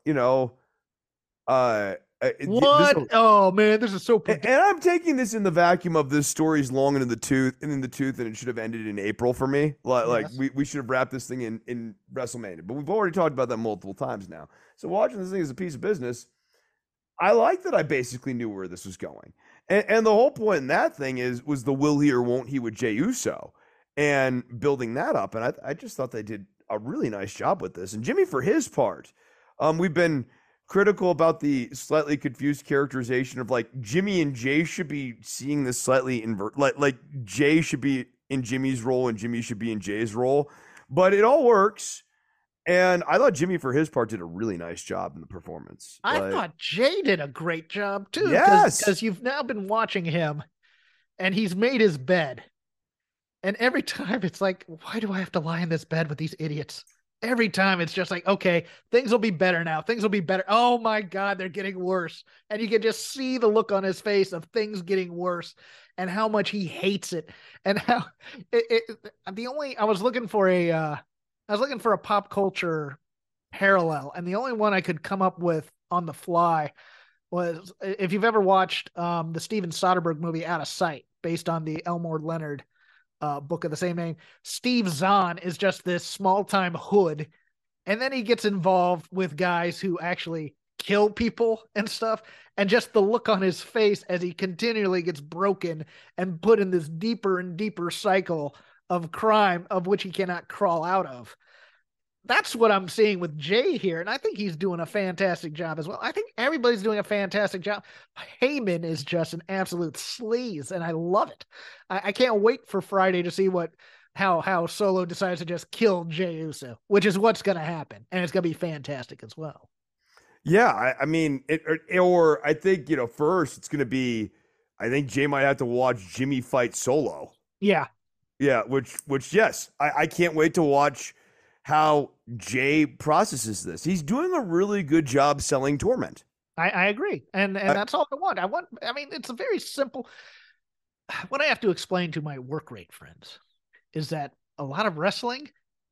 what? Oh man, this is so. And I'm taking this in the vacuum of this story's long and in the tooth, and it should have ended in April for me. Like we should have wrapped this thing in WrestleMania, but we've already talked about that multiple times now. So watching this thing as a piece of business, I like that I basically knew where this was going. And the whole point in that thing was the will he or won't he with Jey Uso and building that up. And I just thought they did a really nice job with this. And Jimmy, for his part, we've been critical about the slightly confused characterization of like Jimmy and Jay should be seeing this slightly invert, like Jay should be in Jimmy's role and Jimmy should be in Jay's role, but it all works. And I thought Jimmy, for his part, did a really nice job in the performance. I thought Jay did a great job, too. Yes. Because you've now been watching him, and he's made his bed. And every time it's like, why do I have to lie in this bed with these idiots? Every time it's just like, okay, things will be better now. Things will be better. Oh my God, they're getting worse. And you can just see the look on his face of things getting worse and how much he hates it. And how I was looking for a pop culture parallel. And the only one I could come up with on the fly was, if you've ever watched the Steven Soderbergh movie Out of Sight, based on the Elmore Leonard book of the same name. Steve Zahn is just this small-time hood, and then he gets involved with guys who actually kill people and stuff, and just the look on his face as he continually gets broken and put in this deeper and deeper cycle of crime of which he cannot crawl out of. That's what I'm seeing with Jay here, and I think he's doing a fantastic job as well. I think everybody's doing a fantastic job. Heyman is just an absolute sleaze, and I love it. I can't wait for Friday to see how Solo decides to just kill Jey Uso, which is what's going to happen, and it's going to be fantastic as well. Yeah, I mean, or I think, first it's going to be, I think Jay might have to watch Jimmy fight Solo. Yeah, which yes, I can't wait to watch how Jay processes this. He's doing a really good job selling torment. I agree. And that's all I want. I mean, it's a very simple. What I have to explain to my work rate friends is that a lot of wrestling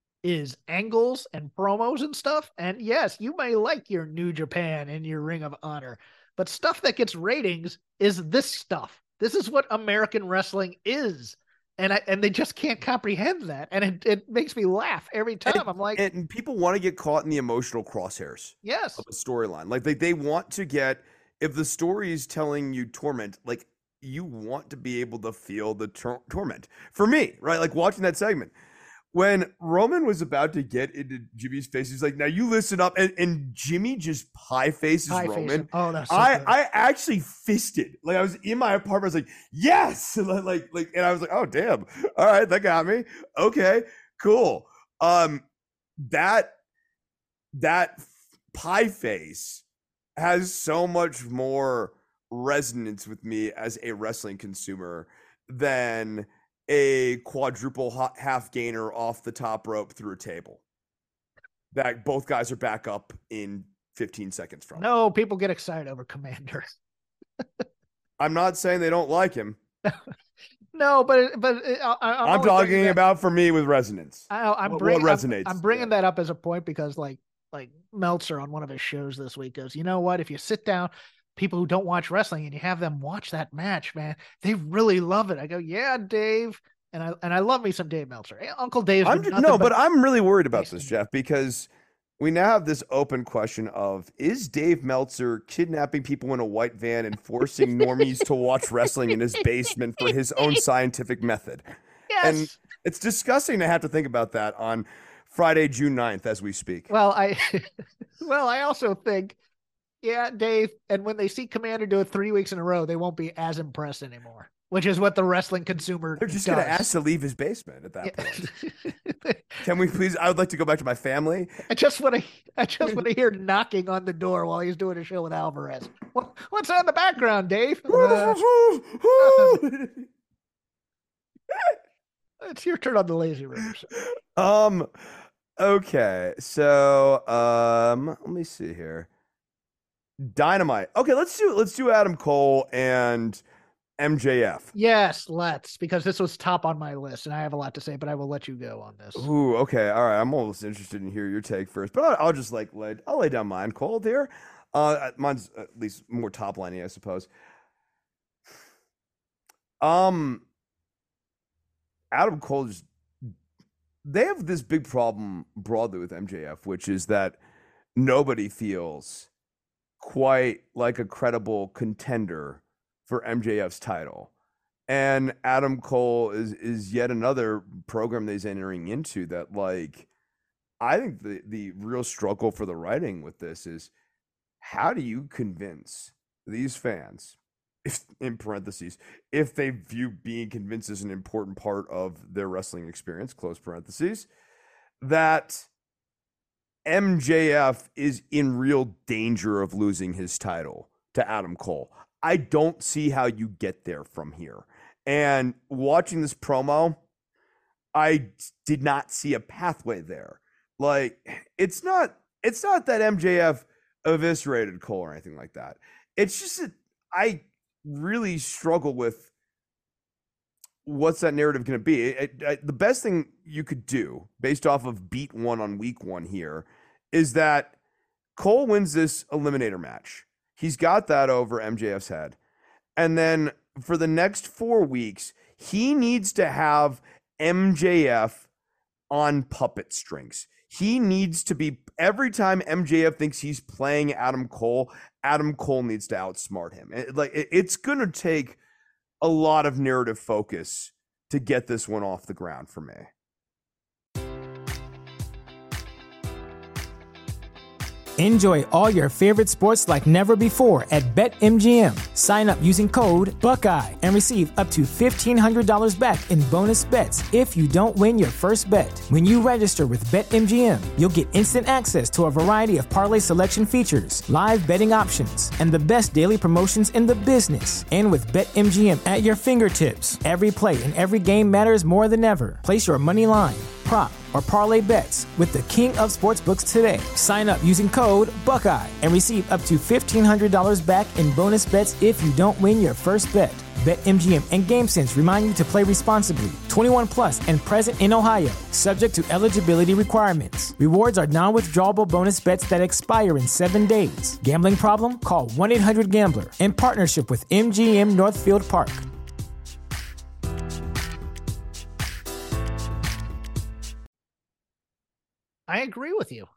is angles and promos and stuff. And yes, you may like your New Japan and your Ring of Honor, but stuff that gets ratings is this stuff. This is what American wrestling is. And they just can't comprehend that. And it makes me laugh every time. I'm like, and people want to get caught in the emotional crosshairs. Yes. Of a storyline. Like they want to get, if the story is telling you torment, like you want to be able to feel the torment. For me, right? Like watching that segment, when Roman was about to get into Jimmy's face, he's like, now you listen up. And Jimmy just pie faces Roman. Oh, that's so good. I actually fisted. Like I was in my apartment. I was like, yes. And and I was like, oh, damn. All right. That got me. Okay, cool. That pie face has so much more resonance with me as a wrestling consumer than a quadruple half gainer off the top rope through a table that both guys are back up in 15 seconds from. No, people get excited over Commander. I'm not saying they don't like him. No, but I'm talking about for me with resonance. What resonates? I'm bringing that up as a point because like Meltzer on one of his shows this week goes, you know what? If you sit down, people who don't watch wrestling and you have them watch that match, man, they really love it. I go, yeah, Dave. And I love me some Dave Meltzer. Hey, Uncle Dave. But I'm really worried about this, Jeff, because we now have this open question of, is Dave Meltzer kidnapping people in a white van and forcing normies to watch wrestling in his basement for his own scientific method? Yes. And it's disgusting to have to think about that on Friday, June 9th, as we speak. Well, I also think, yeah, Dave, and when they see Commander do it 3 weeks in a row, they won't be as impressed anymore, which is what the wrestling consumer They're just going to ask to leave his basement at that point. Can we please? I would like to go back to my family. I just want to hear knocking on the door while he's doing a show with Alvarez. What's that in the background, Dave? It's your turn on the Lazy River. Okay, so let me see here. Dynamite. Okay, let's do Adam Cole and MJF. Yes, let's, because this was top on my list and I have a lot to say, but I will let you go on this. Ooh, okay. All right. I'm almost interested in hear your take first, but I'll just I'll lay down mine. Cold here. Mine's at least more top liney, I suppose. Adam Cole they have this big problem broadly with MJF, which is that nobody feels quite like a credible contender for MJF's title. And Adam Cole is yet another program that he's entering into that, I think the real struggle for the writing with this is, how do you convince these fans, if, in parentheses, if they view being convinced as an important part of their wrestling experience, close parentheses, that MJF is in real danger of losing his title to Adam Cole? I don't see how you get there from here. And watching this promo, I did not see a pathway there. Like, it's not that MJF eviscerated Cole or anything like that. It's just that I really struggle with what's that narrative going to be. The best thing you could do based off of beat one on week one here is that Cole wins this eliminator match. He's got that over MJF's head. And then for the next 4 weeks, he needs to have MJF on puppet strings. He needs to be, every time MJF thinks he's playing Adam Cole needs to outsmart him. It's going to take a lot of narrative focus to get this one off the ground for me. Enjoy all your favorite sports like never before at BetMGM. Sign up using code Buckeye and receive up to $1,500 back in bonus bets if you don't win your first bet. When you register with BetMGM, you'll get instant access to a variety of parlay selection features, live betting options, and the best daily promotions in the business. And with BetMGM at your fingertips, every play and every game matters more than ever. Place your money line, prop, or parlay bets with the king of sportsbooks today. Sign up using code Buckeye and receive up to $1,500 back in bonus bets if you don't win your first bet. BetMGM and GameSense remind you to play responsibly. 21 plus and present in Ohio, subject to eligibility requirements. Rewards are non-withdrawable bonus bets that expire in 7 days. Gambling problem? Call 1-800-GAMBLER. In partnership with MGM Northfield Park. I agree with you.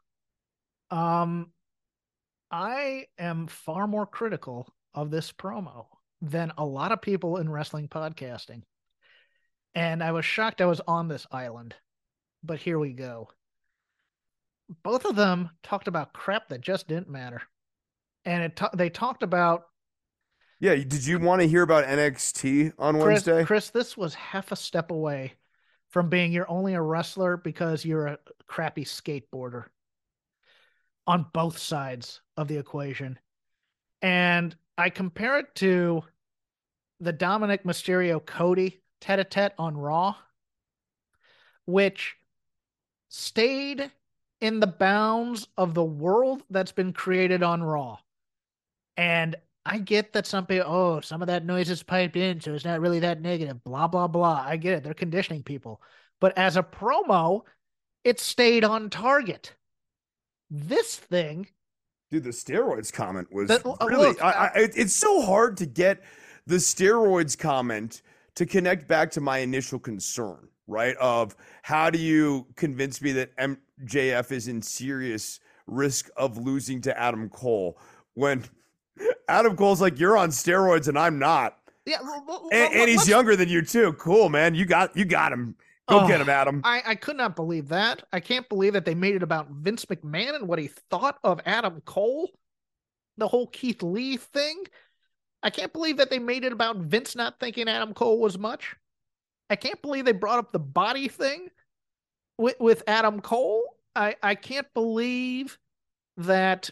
I am far more critical of this promo than a lot of people in wrestling podcasting. And I was shocked I was on this island, but here we go. Both of them talked about crap that just didn't matter. And they talked about... Yeah, did you want to hear about NXT on Wednesday? Chris, this was half a step away from being you're only a wrestler because you're a crappy skateboarder on both sides of the equation. And I compare it to the Dominic Mysterio Cody tete-a-tete on Raw, which stayed in the bounds of the world that's been created on Raw. And I get that some people, some of that noise is piped in, so it's not really that negative, blah, blah, blah. I get it. They're conditioning people. But as a promo, it stayed on target. This thing... Dude, the steroids comment was really... it's so hard to get the steroids comment to connect back to my initial concern, right? Of how do you convince me that MJF is in serious risk of losing to Adam Cole when... Adam Cole's like, you're on steroids and I'm not. Yeah, and he's younger than you too. Cool, man. You got him. Go get him, Adam. I could not believe that. I can't believe that they made it about Vince McMahon and what he thought of Adam Cole. The whole Keith Lee thing. I can't believe that they made it about Vince not thinking Adam Cole was much. I can't believe they brought up the body thing with Adam Cole. I can't believe that...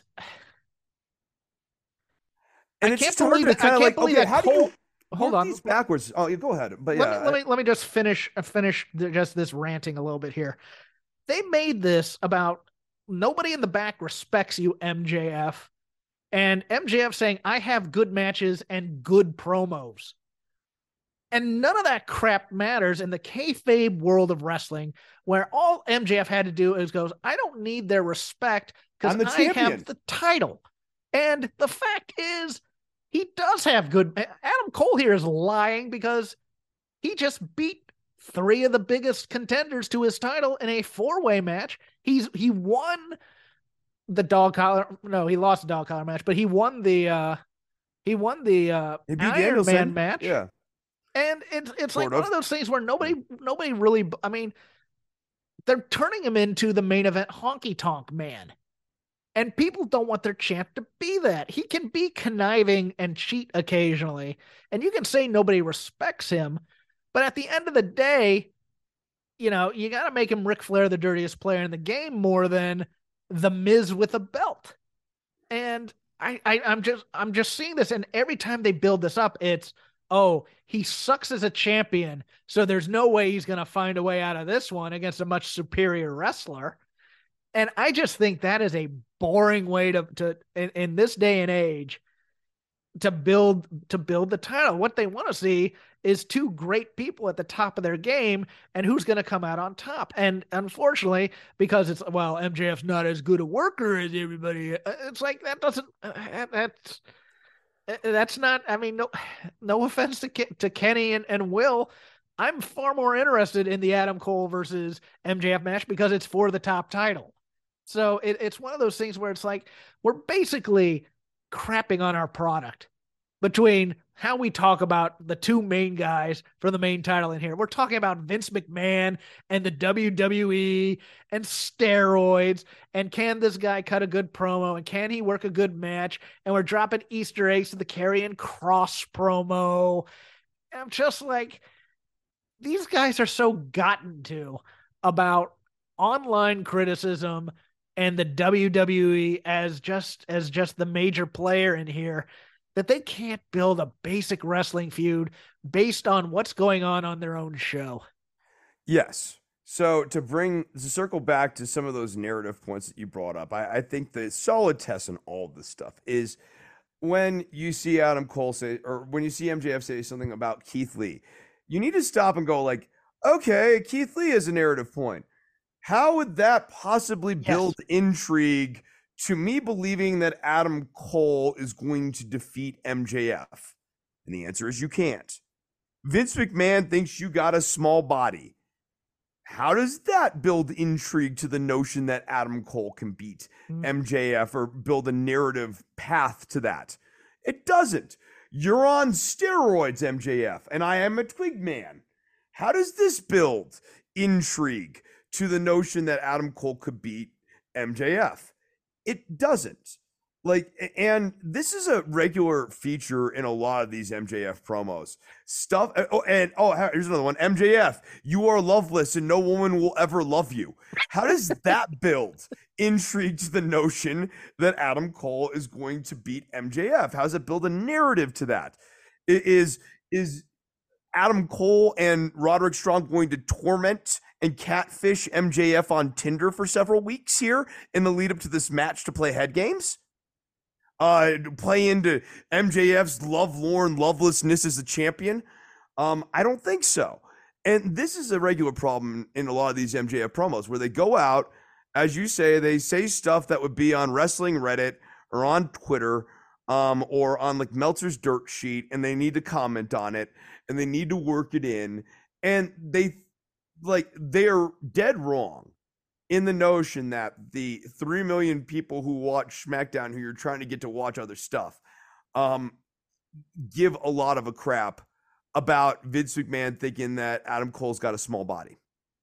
And I can't believe that. I can't believe that Cole. Hold on, these backwards. Oh, you go ahead. But yeah, let me just finish just this ranting a little bit here. They made this about nobody in the back respects you, MJF, and MJF saying I have good matches and good promos, and none of that crap matters in the kayfabe world of wrestling, where all MJF had to do is goes, I don't need their respect because I have the title, and the fact is. He does have good... Adam Cole here is lying because he just beat 3 of the biggest contenders to his title in a 4-way match. He won the dog collar... No, he lost the dog collar match, but he won the Iron Man match. Yeah. And it's like one of those things where nobody really... I mean, they're turning him into the main event honky-tonk man. And people don't want their champ to be that. He can be conniving and cheat occasionally. And you can say nobody respects him. But at the end of the day, you got to make him Ric Flair, the dirtiest player in the game, more than the Miz with a belt. And I'm just seeing this. And every time they build this up, it's, he sucks as a champion. So there's no way he's going to find a way out of this one against a much superior wrestler. And I just think that is a boring way to in this day and age to build the title. What they want to see is two great people at the top of their game and who's going to come out on top. And unfortunately, because it's, well, MJF's not as good a worker as everybody, it's like that doesn't that's not, I mean, no offense to Kenny and Will. I'm far more interested in the Adam Cole versus MJF match because it's for the top title. So it's one of those things where it's like we're basically crapping on our product between how we talk about the two main guys for the main title in here. We're talking about Vince McMahon and the WWE and steroids, and can this guy cut a good promo, and can he work a good match? And we're dropping Easter eggs to the Karrion Kross promo. And I'm just like, these guys are so gotten to about online criticism and the WWE as just the major player in here, that they can't build a basic wrestling feud based on what's going on their own show. Yes. So to circle back to some of those narrative points that you brought up, I think the solid test in all of this stuff is when you see Adam Cole say, or when you see MJF say something about Keith Lee, you need to stop and go like, okay, Keith Lee is a narrative point. How would that possibly build intrigue to me believing that Adam Cole is going to defeat MJF? And the answer is you can't. Vince McMahon thinks you got a small body. How does that build intrigue to the notion that Adam Cole can beat MJF or build a narrative path to that? It doesn't. You're on steroids, MJF, and I am a twig man. How does this build intrigue to the notion that Adam Cole could beat MJF? It doesn't. Like, and this is a regular feature in a lot of these MJF promos. Here's another one. MJF, you are loveless and no woman will ever love you. How does that build intrigue to the notion that Adam Cole is going to beat MJF? How does it build a narrative to that? Is Adam Cole and Roderick Strong going to torment and catfish MJF on Tinder for several weeks here in the lead up to this match to play head games? Play into MJF's lovelorn lovelessness as a champion? I don't think so. And this is a regular problem in a lot of these MJF promos where they go out, as you say, they say stuff that would be on Wrestling Reddit or on Twitter or on like Meltzer's dirt sheet, and they need to comment on it and they need to work it in. And they're dead wrong in the notion that the 3 million people who watch SmackDown who you're trying to get to watch other stuff give a lot of a crap about Vince McMahon thinking that Adam Cole's got a small body.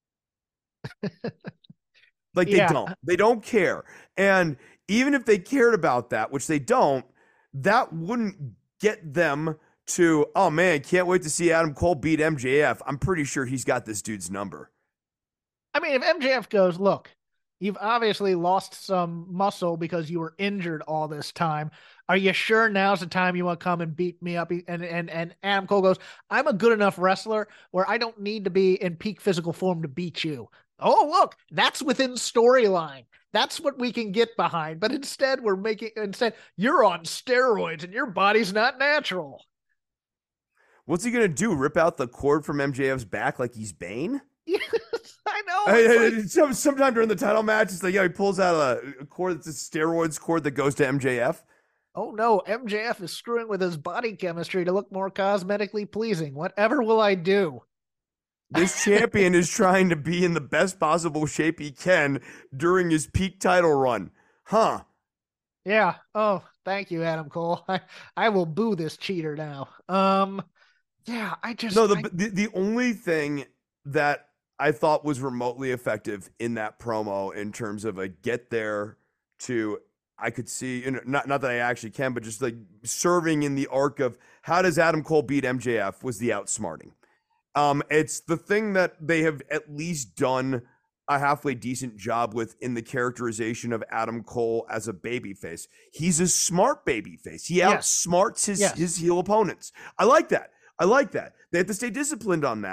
They don't care. And even if they cared about that, which they don't, that wouldn't get them to, oh man, can't wait to see Adam Cole beat MJF. I'm pretty sure he's got this dude's number. I mean, if MJF goes, look, you've obviously lost some muscle because you were injured all this time. Are you sure now's the time you want to come and beat me up? And Adam Cole goes, I'm a good enough wrestler where I don't need to be in peak physical form to beat you. Oh, look, that's within storyline. That's what we can get behind. But instead, you're on steroids and your body's not natural. What's he going to do? Rip out the cord from MJF's back like he's Bane? Yes, I know. Sometime during the title match, it's like, he pulls out a cord that's a steroids cord that goes to MJF. Oh no, MJF is screwing with his body chemistry to look more cosmetically pleasing. Whatever will I do? This champion is trying to be in the best possible shape he can during his peak title run. Huh. Yeah. Oh, thank you, Adam Cole. I will boo this cheater now. Yeah, the only thing that I thought was remotely effective in that promo in terms of a get there to, I could see, not that I actually can, but just like serving in the arc of how does Adam Cole beat MJF was the outsmarting. It's the thing that they have at least done a halfway decent job with in the characterization of Adam Cole as a babyface. He's a smart babyface. He outsmarts his heel opponents. I like that. They have to stay disciplined on that.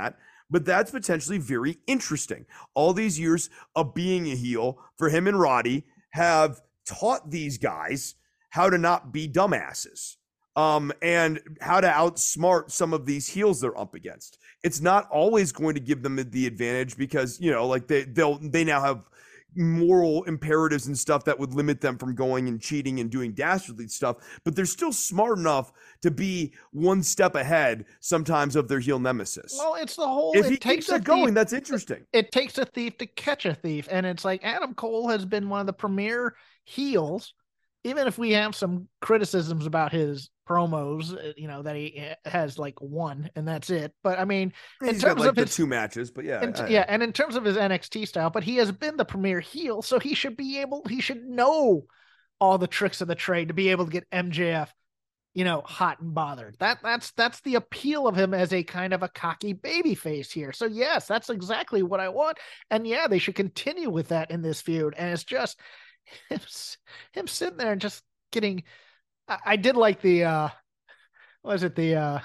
but that's potentially very interesting. All these years of being a heel for him and Roddy have taught these guys how to not be dumbasses, and how to outsmart some of these heels they're up against. It's not always going to give them the advantage because, you know, like they now have moral imperatives and stuff that would limit them from going and cheating and doing dastardly stuff, but they're still smart enough to be one step ahead sometimes of their heel nemesis. Well, it's the whole, if it he takes keeps that going, that's interesting. It takes a thief to catch a thief. And it's like Adam Cole has been one of the premier heels, even if we have some criticisms about his promos, you know, that he has like one and that's it. But I mean, in terms of his 2 matches, but yeah. And in terms of his NXT style, but he has been the premier heel, so he should know all the tricks of the trade to be able to get MJF, you know, hot and bothered. That's the appeal of him as a kind of a cocky baby face here. So yes, that's exactly what I want. And yeah, they should continue with that in this feud. And it's just him sitting there and just getting, I did like the the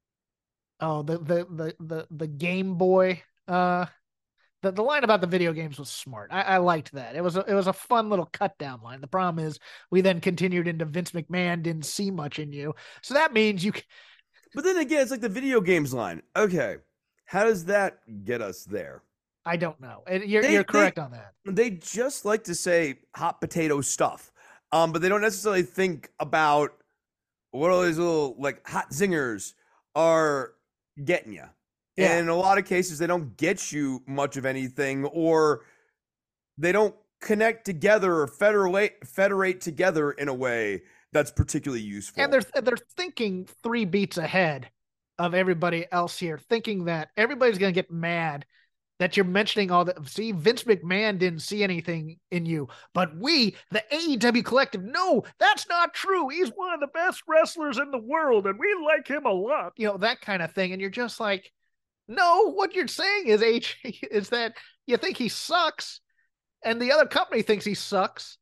Game Boy, the line about the video games was smart. I liked that. It was a fun little cut down line. The problem is we then continued into Vince McMahon didn't see much in you. So that means you can... But then again, it's like the video games line. Okay. How does that get us there? I don't know. You're correct on that. They just like to say hot potato stuff. But they don't necessarily think about what all these little like hot zingers are getting you. Yeah. And in a lot of cases, they don't get you much of anything, or they don't connect together or federate together in a way that's particularly useful. And they're thinking 3 beats ahead of everybody else here, thinking that everybody's going to get mad that you're mentioning all that. See, Vince McMahon didn't see anything in you, but we, the AEW collective, no, that's not true. He's one of the best wrestlers in the world, and we like him a lot. You know, that kind of thing. And you're just like, no, what you're saying is that you think he sucks, and the other company thinks he sucks,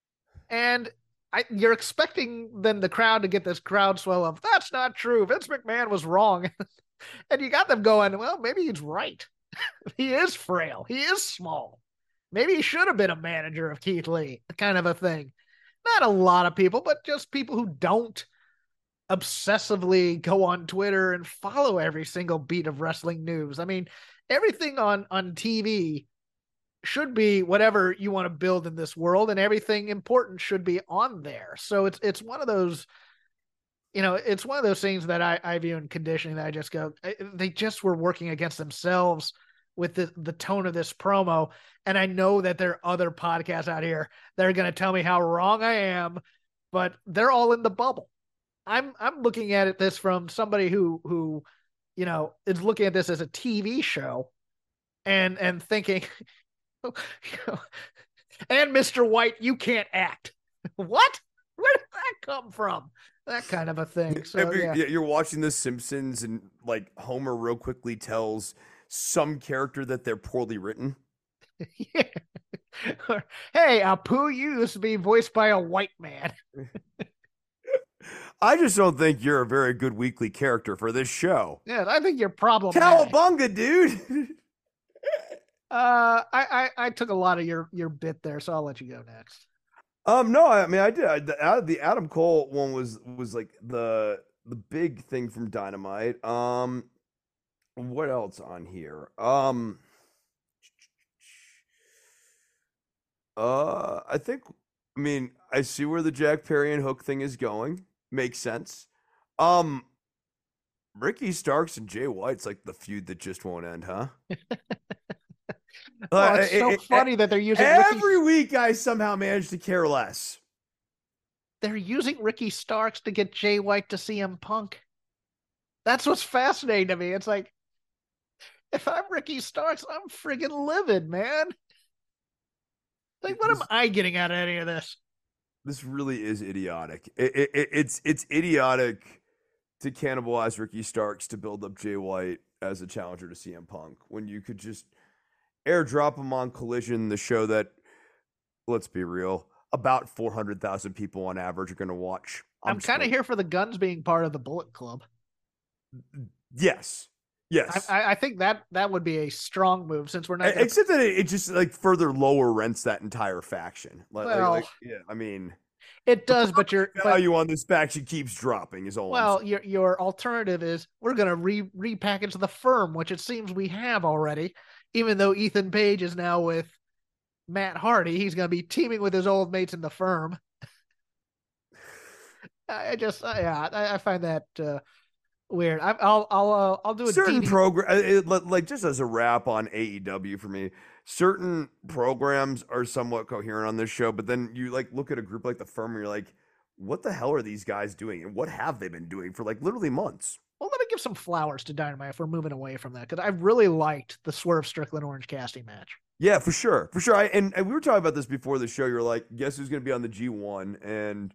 and you're expecting then the crowd to get this crowd swell of, that's not true. Vince McMahon was wrong. And you got them going, well, maybe he's right. He is frail. He is small. Maybe he should have been a manager of Keith Lee, kind of a thing. Not a lot of people, but just people who don't obsessively go on Twitter and follow every single beat of wrestling news. I mean, everything on TV should be whatever you want to build in this world, and everything important should be on there. So it's one of those, you know, it's one of those things that I view in conditioning that I just go, they just were working against themselves with the tone of this promo. And I know that there are other podcasts out here that are going to tell me how wrong I am, but they're all in the bubble. I'm looking at this from somebody who, you know, is looking at this as a TV show and thinking, and Mr. White, you can't act. What? Where did that come from? That kind of a thing. So you're watching The Simpsons, and like Homer real quickly tells some character that they're poorly written. Yeah. Hey, Apu used to be voiced by a white man. I just don't think you're a very good weekly character for this show. Yeah, I think you're problematic. Cowabunga, dude. I took a lot of your bit there, so I'll let you go next. No, I mean I did. The Adam Cole one was like the big thing from Dynamite. What else on here? I think, I mean, I see where the Jack Perry and Hook thing is going. Makes sense. Ricky Starks and Jay White's like the feud that just won't end, huh? Well, it's so funny that they're using every week. I somehow manage to care less. They're using Ricky Starks to get Jay White to CM Punk. That's what's fascinating to me. It's like, if I'm Ricky Starks, I'm friggin' livid, man. Like, what am I getting out of any of this? This really is idiotic. It's idiotic to cannibalize Ricky Starks to build up Jay White as a challenger to CM Punk when you could just airdrop him on Collision, the show that, let's be real, about 400,000 people on average are going to watch. I'm kind of here for the Guns being part of the Bullet Club. Yes. Yes. I think that would be a strong move since we're not gonna... Except that it just like further lower rents that entire faction. Yeah, I mean, it does, but value on this faction keeps dropping is all. Well, your alternative is we're gonna repackage the firm, which it seems we have already. Even though Ethan Page is now with Matt Hardy, he's gonna be teaming with his old mates in the firm. I find that weird. I'll do a certain program, like just as a wrap on AEW for me. Certain programs are somewhat coherent on this show, but then you like look at a group like the firm and you're like, what the hell are these guys doing? And what have they been doing for like literally months? Well, let me give some flowers to Dynamite if we're moving away from that, because I really liked the Swerve Strickland Orange Cassidy match. Yeah, for sure. And we were talking about this before the show. You're like, guess who's going to be on the G1? And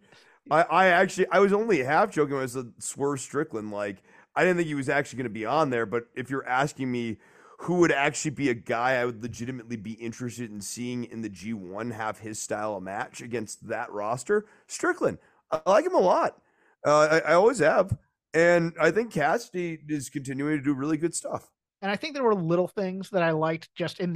I was only half joking when I said Swerve Strickland. Like, I didn't think he was actually going to be on there. But if you're asking me who would actually be a guy I would legitimately be interested in seeing in the G1 have his style of match against that roster, Strickland. I like him a lot. I always have. And I think Cassidy is continuing to do really good stuff. And I think there were little things that I liked just to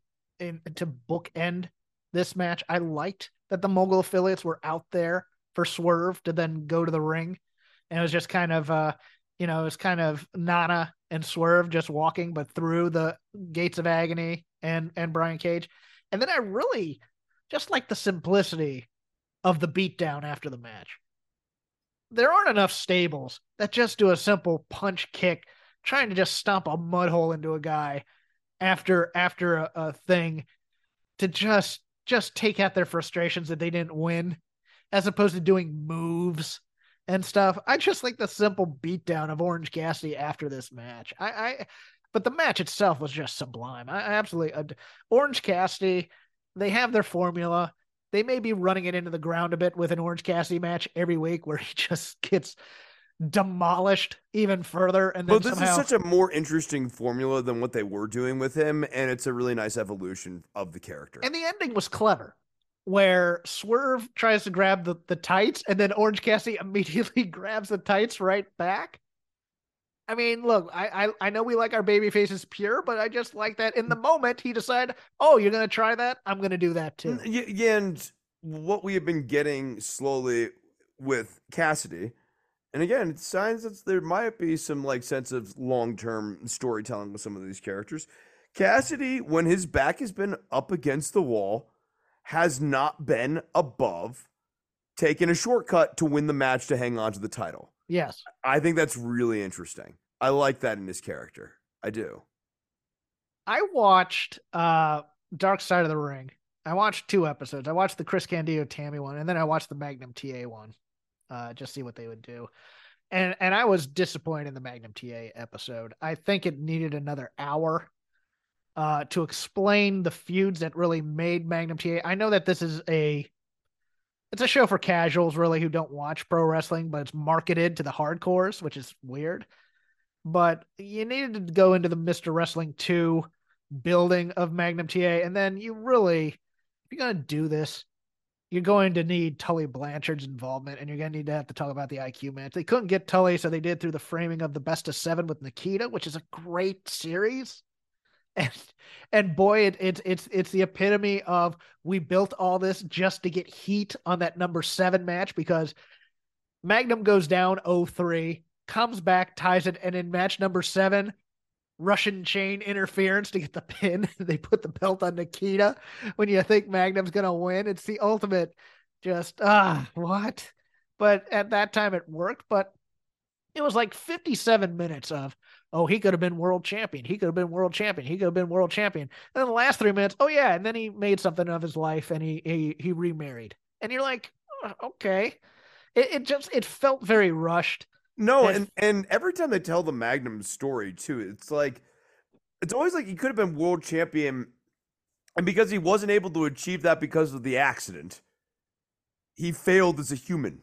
bookend this match. I liked that the Mogul affiliates were out there for Swerve to then go to the ring. And it was just kind of, it was kind of Nana and Swerve just walking, but through the gates of agony and Brian Cage. And then I really just like the simplicity of the beatdown after the match. There aren't enough stables that just do a simple punch kick, trying to just stomp a mud hole into a guy after a thing to just take out their frustrations that they didn't win, as opposed to doing moves and stuff. I just like the simple beatdown of Orange Cassidy after this match. But the match itself was just sublime. I absolutely Orange Cassidy. They have their formula. They may be running it into the ground a bit with an Orange Cassidy match every week where he just gets demolished even further. And then this is such a more interesting formula than what they were doing with him. And it's a really nice evolution of the character. And the ending was clever, where Swerve tries to grab the tights and then Orange Cassidy immediately grabs the tights right back. I mean, look, I know we like our baby faces pure, but I just like that in the moment he decided, oh, you're going to try that? I'm going to do that too. Yeah, and what we have been getting slowly with Cassidy, and again, it signs that there might be some like sense of long-term storytelling with some of these characters. Cassidy, when his back has been up against the wall, has not been above taking a shortcut to win the match to hang on to the title. Yes. I think that's really interesting. I like that in his character. I do. I watched Dark Side of the Ring. I watched 2 episodes. I watched the Chris Candido Tammy one, and then I watched the Magnum TA one. Just see what they would do. And I was disappointed in the Magnum TA episode. I think it needed another hour to explain the feuds that really made Magnum TA. I know that this is it's a show for casuals, really, who don't watch pro wrestling, but it's marketed to the hardcores, which is weird. But you needed to go into the Mr. Wrestling 2 building of Magnum TA, and then you really, if you're going to do this, you're going to need Tully Blanchard's involvement, and you're going to have to talk about the IQ match. They couldn't get Tully, so they did through the framing of the Best of 7 with Nikita, which is a great series. And boy, it's the epitome of we built all this just to get heat on that number 7 match, because Magnum goes down 0-3, comes back, ties it, and in match number 7, Russian chain interference to get the pin. They put the belt on Nikita when you think Magnum's gonna win. It's the ultimate just what? But at that time it worked, but it was like 57 minutes of, oh, he could have been world champion. He could have been world champion. He could have been world champion. And then the last 3 minutes, oh yeah, and then he made something of his life and he remarried. And you're like, okay. It felt very rushed. No, and every time they tell the Magnum story too, it's like it's always like he could have been world champion, and because he wasn't able to achieve that because of the accident, he failed as a human.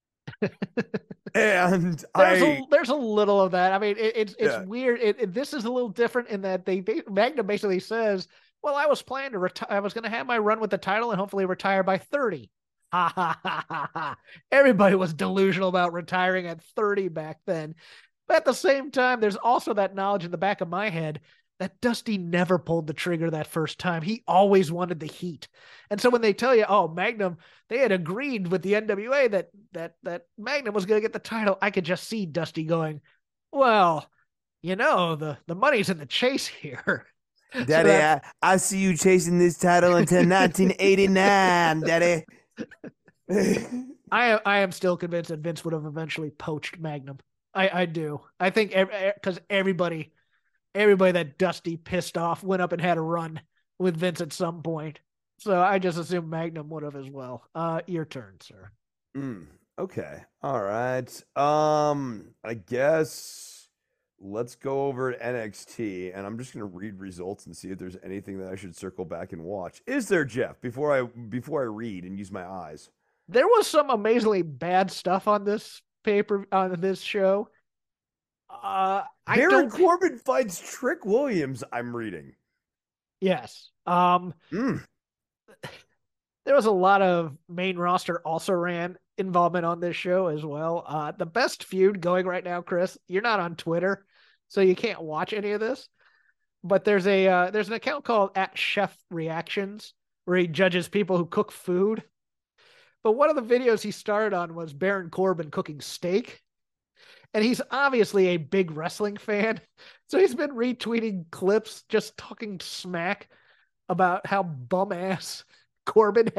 And there's a little of that. I mean, it's weird. This is a little different in that Magnum basically says, "Well, I was planning to retire. I was going to have my run with the title and hopefully retire by 30." Ha. Everybody was delusional about retiring at 30 back then. But at the same time, there's also that knowledge in the back of my head that Dusty never pulled the trigger that first time. He always wanted the heat. And so when they tell you, oh, Magnum, they had agreed with the NWA that Magnum was going to get the title, I could just see Dusty going, well, the money's in the chase here. Daddy, so I see you chasing this title until 1989, Daddy. I am still convinced that Vince would have eventually poached Magnum. I do. I think because everybody that Dusty pissed off went up and had a run with Vince at some point. So I just assume Magnum would have as well. Your turn, sir. Okay. All right. I guess let's go over to NXT, and I'm just going to read results and see if there's anything that I should circle back and watch. Is there, Jeff, before I read and use my eyes? There was some amazingly bad stuff on this on this show. Baron Corbin fights Trick Williams, I'm reading. Yes. There was a lot of main roster also ran involvement on this show as well. The best feud going right now, Chris, you're not on Twitter, so you can't watch any of this. But there's an account called @ChefReactions where he judges people who cook food. But one of the videos he started on was Baron Corbin cooking steak. And he's obviously a big wrestling fan. So he's been retweeting clips just talking smack about how bum-ass Corbin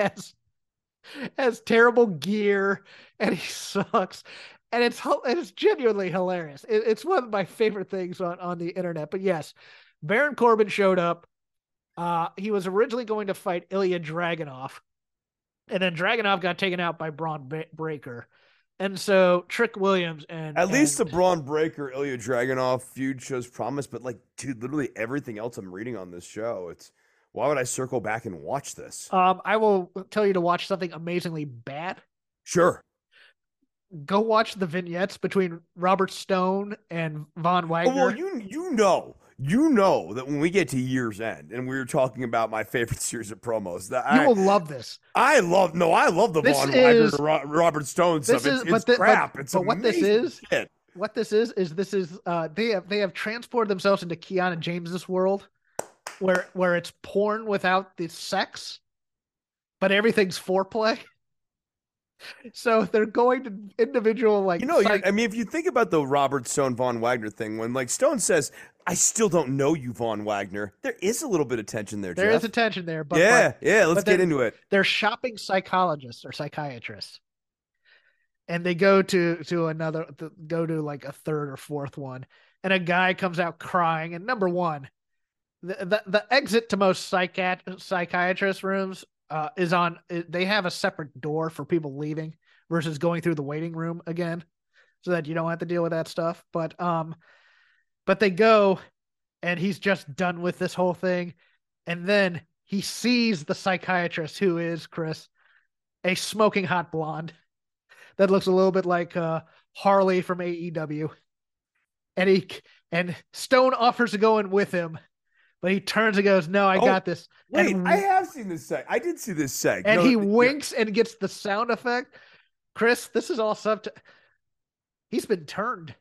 has terrible gear and he sucks. And it's genuinely hilarious. It's one of my favorite things on the internet. But yes, Baron Corbin showed up. He was originally going to fight Ilya Dragunov. And then Dragunov got taken out by Braun Breaker. And so Trick Williams At least the Braun Breaker Ilya Dragunov feud shows promise, but dude, literally everything else I'm reading on this show, why would I circle back and watch this? I will tell you to watch something amazingly bad. Sure. Go watch the vignettes between Robert Stone and Von Wagner. Oh, well, you know that when we get to year's end and we're talking about my favorite series of promos, you will love this. I love the Von Wagner Robert Stone stuff. It's crap. But what this is they have transported themselves into Kiana James's world where it's porn without the sex, but everything's foreplay. So they're going to individual if you think about the Robert Stone Von Wagner thing, when Stone says, "I still don't know you, Von Wagner," there is a little bit of tension there. There is a tension there, but let's get into it. They're shopping psychologists or psychiatrists, and they go to a third or fourth one, and a guy comes out crying. And number one, the exit to most psychiatrist rooms. They have a separate door for people leaving versus going through the waiting room again, so that you don't have to deal with that stuff. But they go, and he's just done with this whole thing, and then he sees the psychiatrist, who is, Chris, a smoking hot blonde that looks a little bit like Harley from AEW, and Stone offers to go in with him. But he turns and goes, "No, I got this." Wait, I have seen this seg. I did see this seg. And he winks and gets the sound effect. Chris, this is all he's been turned.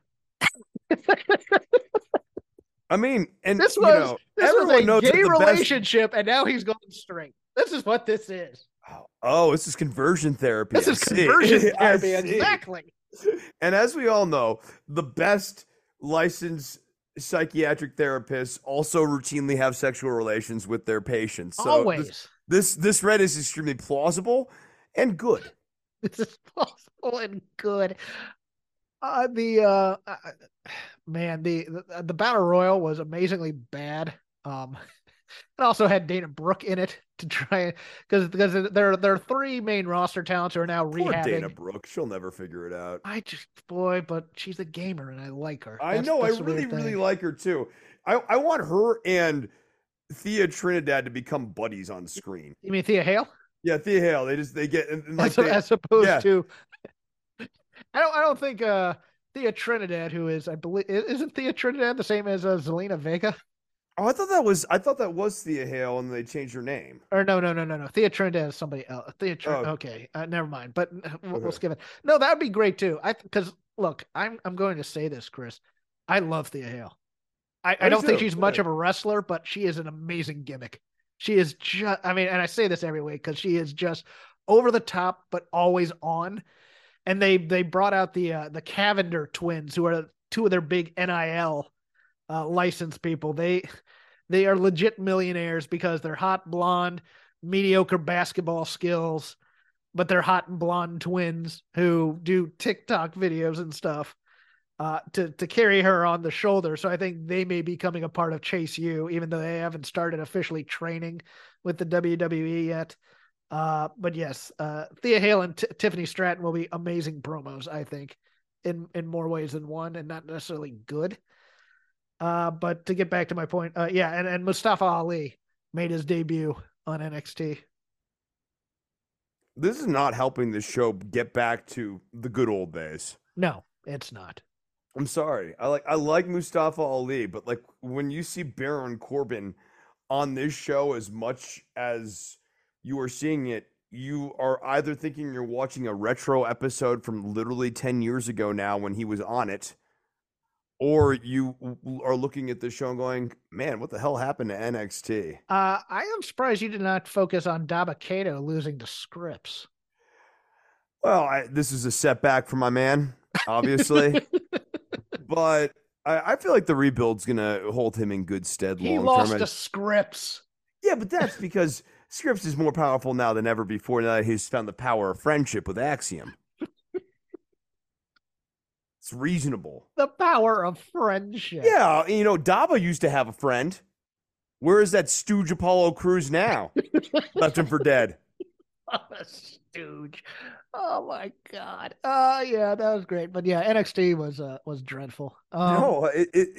I mean, and this was a gay relationship, and now he's going straight. This is what this is. Oh, this is conversion therapy. This is conversion therapy, exactly. And as we all know, the best licensed psychiatric therapists also routinely have sexual relations with their patients. So always. This read is extremely plausible and good. This is plausible and good. The Battle Royal was amazingly bad. It also had Dana Brooke in it to try, because there are three main roster talents who are now Poor rehabbing. Dana Brooke, she'll never figure it out. But she's a gamer and I like her. I really like her too. I want her and Thea Trinidad to become buddies on screen. You mean Thea Hale? Yeah, Thea Hale. They get as opposed to. I don't think Thea Trinidad, who is, I believe, isn't Thea Trinidad the same as Zelina Vega? Oh, I thought that was Thea Hale, and they changed her name. Or no. Thea Trinidad is somebody else. Okay, never mind. But we'll skip it. No, that would be great too. Because look, I'm going to say this, Chris. I love Thea Hale. I I do don't think too. she's much of a wrestler, but she is an amazing gimmick. She is just, I mean, and I say this every week because she is just over the top, but always on. And they brought out the Cavender twins, who are two of their big NIL license people. They are legit millionaires because they're hot blonde, mediocre basketball skills, but they're hot and blonde twins who do TikTok videos and stuff. To carry her on the shoulder. So I think they may be becoming a part of Chase U, even though they haven't started officially training with the WWE yet. But yes, Thea Hale and Tiffany Stratton will be amazing promos, I think, in more ways than one, and not necessarily good. But to get back to my point, and Mustafa Ali made his debut on NXT. This is not helping the show get back to the good old days. No, it's not. I'm sorry. I like Mustafa Ali, but like when you see Baron Corbin on this show as much as you are seeing it, you are either thinking you're watching a retro episode from literally 10 years ago now when he was on it, or you are looking at the show and going, man, what the hell happened to NXT? I am surprised you did not focus on Dabba-Kato losing to Scripps. Well, this is a setback for my man, obviously. But I feel like the rebuild's going to hold him in good stead long term. He lost to Scripps. Yeah, but that's because Scripps is more powerful now than ever before, now that he's found the power of friendship with Axiom. It's reasonable. The power of friendship. Yeah, you know, Daba used to have a friend. Where is that stooge Apollo Crews now? Left him for dead. Stooge. Oh my God. Yeah, that was great. But yeah, NXT was dreadful. No,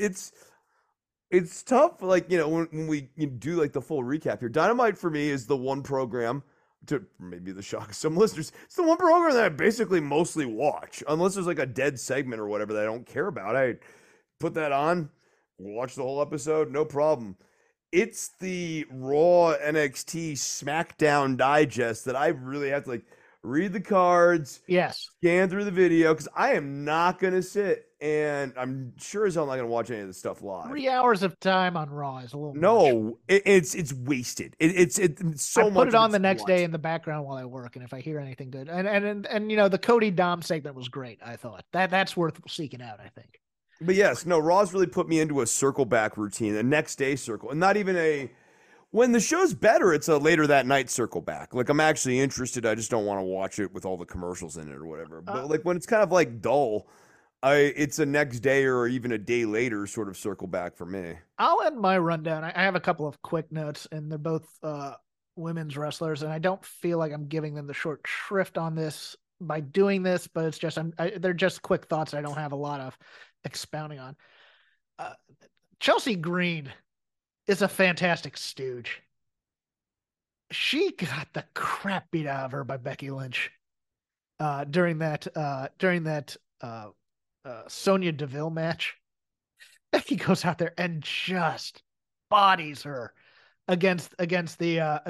it's tough. Like, you know, when we do like the full recap here, Dynamite for me is the one program, to maybe the shock of some listeners, it's the one program that I basically mostly watch, unless there's like a dead segment or whatever that I don't care about. I put that on, watch the whole episode, no problem. It's the Raw, NXT, SmackDown digest that I really have to like read the cards, yes, scan through the video, because I am not going to sit, and I'm sure as hell not going to watch any of this stuff live. 3 hours of time on Raw is a little no, it's wasted. It's so much. I put it on the next day in the background while I work, and if I hear anything good, and you know, the Cody Dom segment was great. I thought that's worth seeking out, I think. But yes, no, Raw's really put me into a circle back routine, a next day circle, and not even a. When the show's better, it's a later that night circle back. Like, I'm actually interested. I just don't want to watch it with all the commercials in it or whatever. But like when it's kind of like dull, it's a next day or even a day later sort of circle back for me. I'll end my rundown. I have a couple of quick notes, and they're both women's wrestlers, and I don't feel like I'm giving them the short shrift on this by doing this, but it's just they're just quick thoughts I don't have a lot of expounding on. Chelsea Green is a fantastic stooge. She got the crap beat out of her by Becky Lynch during that Sonya Deville match. Becky goes out there and just bodies her against the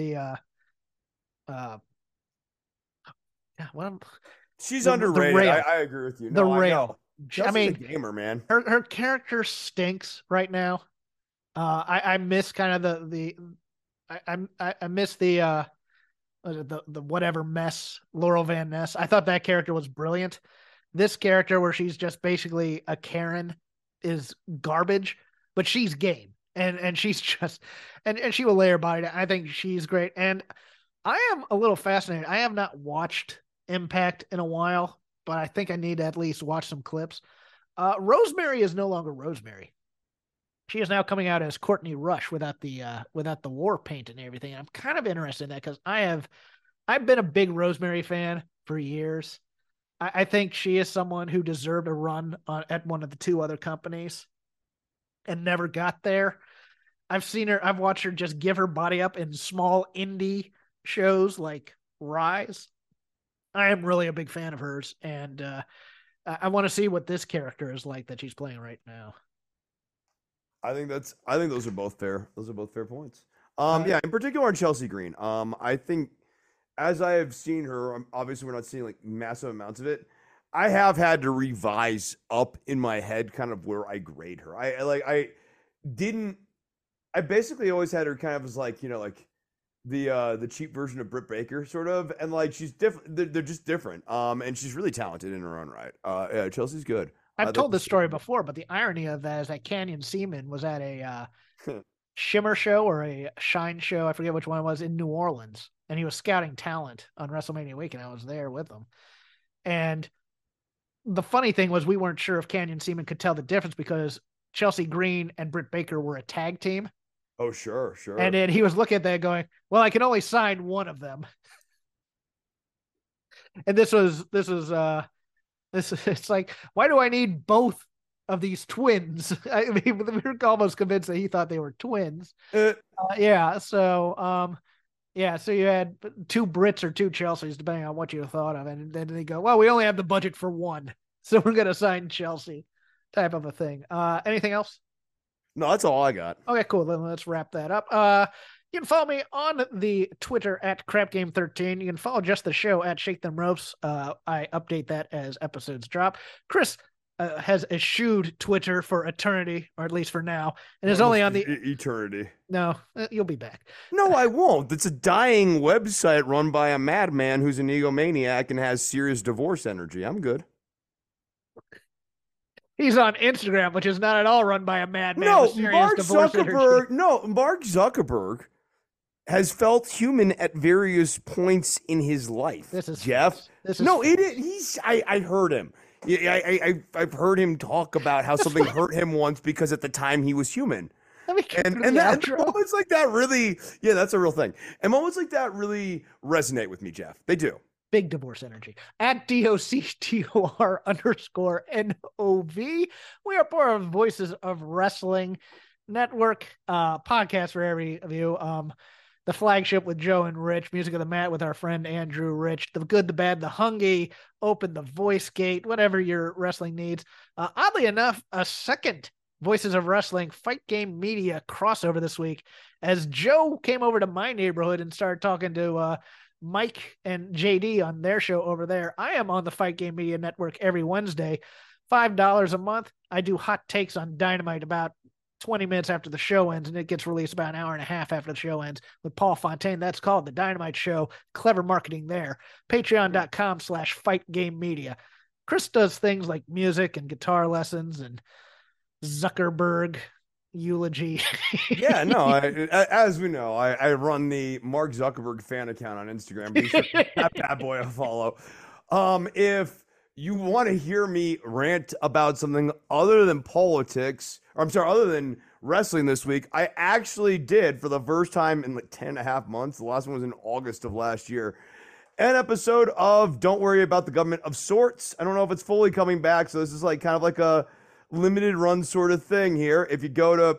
she's underrated. I agree with you. No, the rail. I mean, a gamer, man. Her character stinks right now. I miss kind of I miss the whatever mess Laurel Van Ness. I thought that character was brilliant. This character where she's just basically a Karen is garbage, but she's game and she's just and she will lay her body down. I think she's great, and I am a little fascinated. I have not watched Impact in a while, but I think I need to at least watch some clips. Rosemary is no longer Rosemary. She is now coming out as Courtney Rush without the war paint and everything. And I'm kind of interested in that because I've been a big Rosemary fan for years. I think she is someone who deserved a run at one of the two other companies and never got there. I've watched her just give her body up in small indie shows like Rise. I am really a big fan of hers, and I want to see what this character is like that she's playing right now. I think those are both fair. Those are both fair points. Yeah, in particular on Chelsea Green. I think as I have seen her, obviously we're not seeing like massive amounts of it. I have had to revise up in my head kind of where I grade her. I basically always had her kind of as like, like the cheap version of Britt Baker sort of, and like she's different. They're just different. And she's really talented in her own right. Yeah, Chelsea's good. I've told this story before, but the irony of that is that Canyon Seaman was at a Shimmer show or a Shine show, I forget which one it was, in New Orleans, and he was scouting talent on WrestleMania week, and I was there with him. And the funny thing was we weren't sure if Canyon Seaman could tell the difference because Chelsea Green and Britt Baker were a tag team. Oh, sure. And then he was looking at that going, well, I can only sign one of them. And it's like, why do I need both of these twins? I mean, we were almost convinced that he thought they were twins. So you had 2 Brits or 2 Chelseas, depending on what you thought of. And then they go, well, we only have the budget for one, so we're going to sign Chelsea, type of a thing. Anything else? No, that's all I got. Okay, cool. Then let's wrap that up. You can follow me on the Twitter at CrapGame13. You can follow just the show at Shake Them Ropes. I update that as episodes drop. Chris has eschewed Twitter for eternity, or at least for now, and is only on the eternity. No, you'll be back. No, I won't. It's a dying website run by a madman who's an egomaniac and has serious divorce energy. I'm good. He's on Instagram, which is not at all run by a madman. No, with serious Mark divorce Zuckerberg. energy. No, Mark Zuckerberg has felt human at various points in his life. This is Jeff. This is no, it is. I heard him. I've heard him talk about how something hurt him once because at the time he was human. And moments like that really, that's a real thing. And moments like that really resonate with me, Jeff. They do. Big divorce energy. At DOCTOR_NOV. We are part of Voices of Wrestling Network podcast for every of you. The flagship with Joe and Rich, Music of the Mat with our friend Andrew Rich, The Good, the Bad, the Hungy, Open the Voice Gate, whatever your wrestling needs. Oddly enough, a second Voices of Wrestling Fight Game Media crossover this week as Joe came over to my neighborhood and started talking to Mike and JD on their show over there. I am on the Fight Game Media Network every Wednesday, $5 a month. I do hot takes on Dynamite about 20 minutes after the show ends, and it gets released about an hour and a half after the show ends with Paul Fontaine. That's called The Dynamite Show. Clever marketing there. Patreon.com/fightgamemedia. Chris does things like music and guitar lessons and Zuckerberg eulogy. Yeah, no, as we know, I run the Mark Zuckerberg fan account on Instagram. Be sure to give that bad boy a follow. If you want to hear me rant about something other than politics, other than wrestling this week, I actually did for the first time in like 10 and a half months. The last one was in August of last year. An episode of Don't Worry About the Government of sorts. I don't know if it's fully coming back, so this is like kind of like a limited run sort of thing here. If you go to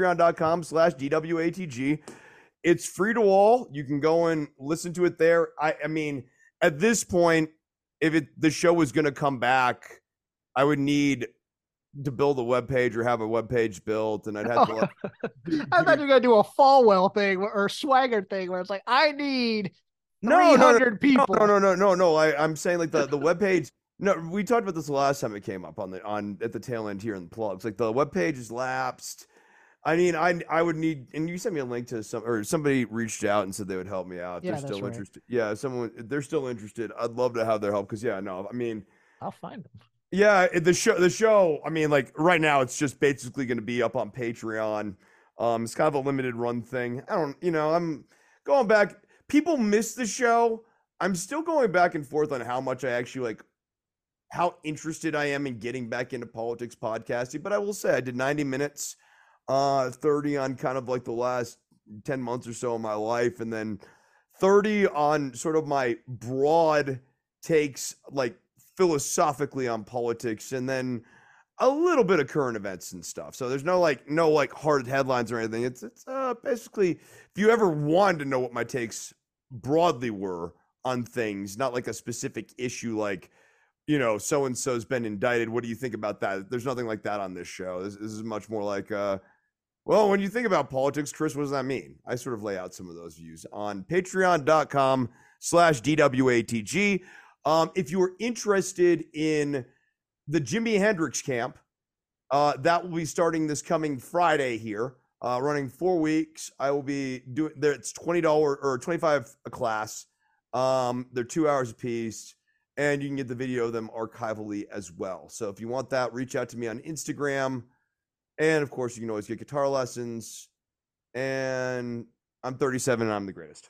patreon.com/DWATG, it's free to all. You can go and listen to it there. I mean, at this point, if the show was going to come back, I would need to build a web page or have a web page built, and I'd have to. I thought you were going to do a Falwell thing or Swagger thing where it's like, I need 300 people. No. I'm saying like the web page. No, we talked about this the last time it came up at the tail end here in the plugs. Like the web page is lapsed. I mean, I would need, and you sent me a link to somebody reached out and said they would help me out. Yeah, they're still right. interested. Yeah, they're still interested. I'd love to have their help because I'll find them. Yeah, the show. I mean, like right now, it's just basically going to be up on Patreon. It's kind of a limited run thing. I'm going back. People miss the show. I'm still going back and forth on how much I actually like. How interested I am in getting back into politics podcasting, but I will say I did 90 minutes, 30 on kind of like the last 10 months or so of my life, and then 30 on sort of my broad takes, like philosophically on politics, and then a little bit of current events and stuff. So there's no hard headlines or anything. It's basically, if you ever wanted to know what my takes broadly were on things, not like a specific issue like, so-and-so's been indicted. What do you think about that? There's nothing like that on this show. This is much more like, well, when you think about politics, Chris, what does that mean? I sort of lay out some of those views on patreon.com/DWATG. If you are interested in the Jimi Hendrix camp, that will be starting this coming Friday here, running 4 weeks. I will be doing there. It's $20 or $25 a class. They're 2 hours a piece, and you can get the video of them archivally as well. So if you want that, reach out to me on Instagram. And of course, you can always get guitar lessons. And I'm 37 and I'm the greatest.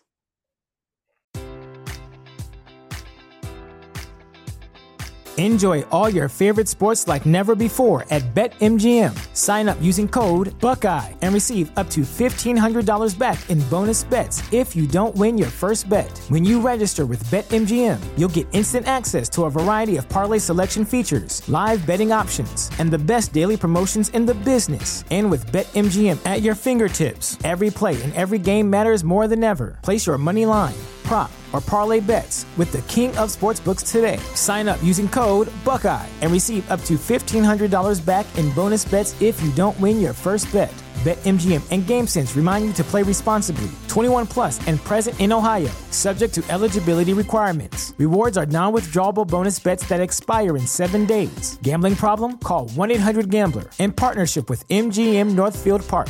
Enjoy all your favorite sports like never before at BetMGM. Sign up using code Buckeye and receive up to $1,500 back in bonus bets if you don't win your first bet. When you register with BetMGM, you'll get instant access to a variety of parlay selection features, live betting options, and the best daily promotions in the business. And with BetMGM at your fingertips, every play and every game matters more than ever. Place your money line, prop, or parlay bets with the king of sportsbooks today. Sign up using code Buckeye and receive up to $1,500 back in bonus bets if you don't win your first bet. BetMGM and GameSense remind you to play responsibly. 21 plus and present in Ohio, subject to eligibility requirements. Rewards are non-withdrawable bonus bets that expire in 7 days. Gambling problem? Call 1-800-GAMBLER. In partnership with MGM Northfield Park.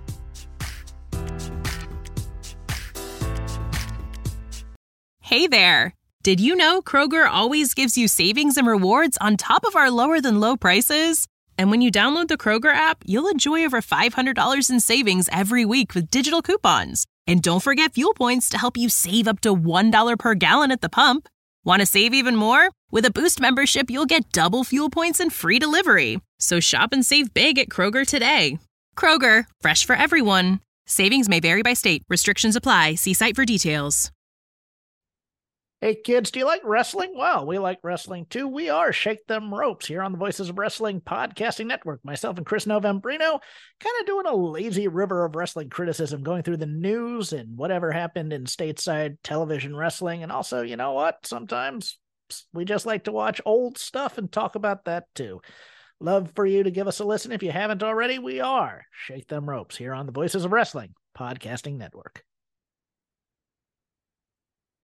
Hey there! Did you know Kroger always gives you savings and rewards on top of our lower-than-low prices? And when you download the Kroger app, you'll enjoy over $500 in savings every week with digital coupons. And don't forget fuel points to help you save up to $1 per gallon at the pump. Want to save even more? With a Boost membership, you'll get double fuel points and free delivery. So shop and save big at Kroger today. Kroger, fresh for everyone. Savings may vary by state. Restrictions apply. See site for details. Hey kids, do you like wrestling? Well, we like wrestling too. We are Shake Them Ropes here on the Voices of Wrestling Podcasting Network. Myself and Chris Novembrino kind of doing a lazy river of wrestling criticism, going through the news and whatever happened in stateside television wrestling. And also, you know what? Sometimes we just like to watch old stuff and talk about that too. Love for you to give us a listen. If you haven't already, we are Shake Them Ropes here on the Voices of Wrestling Podcasting Network.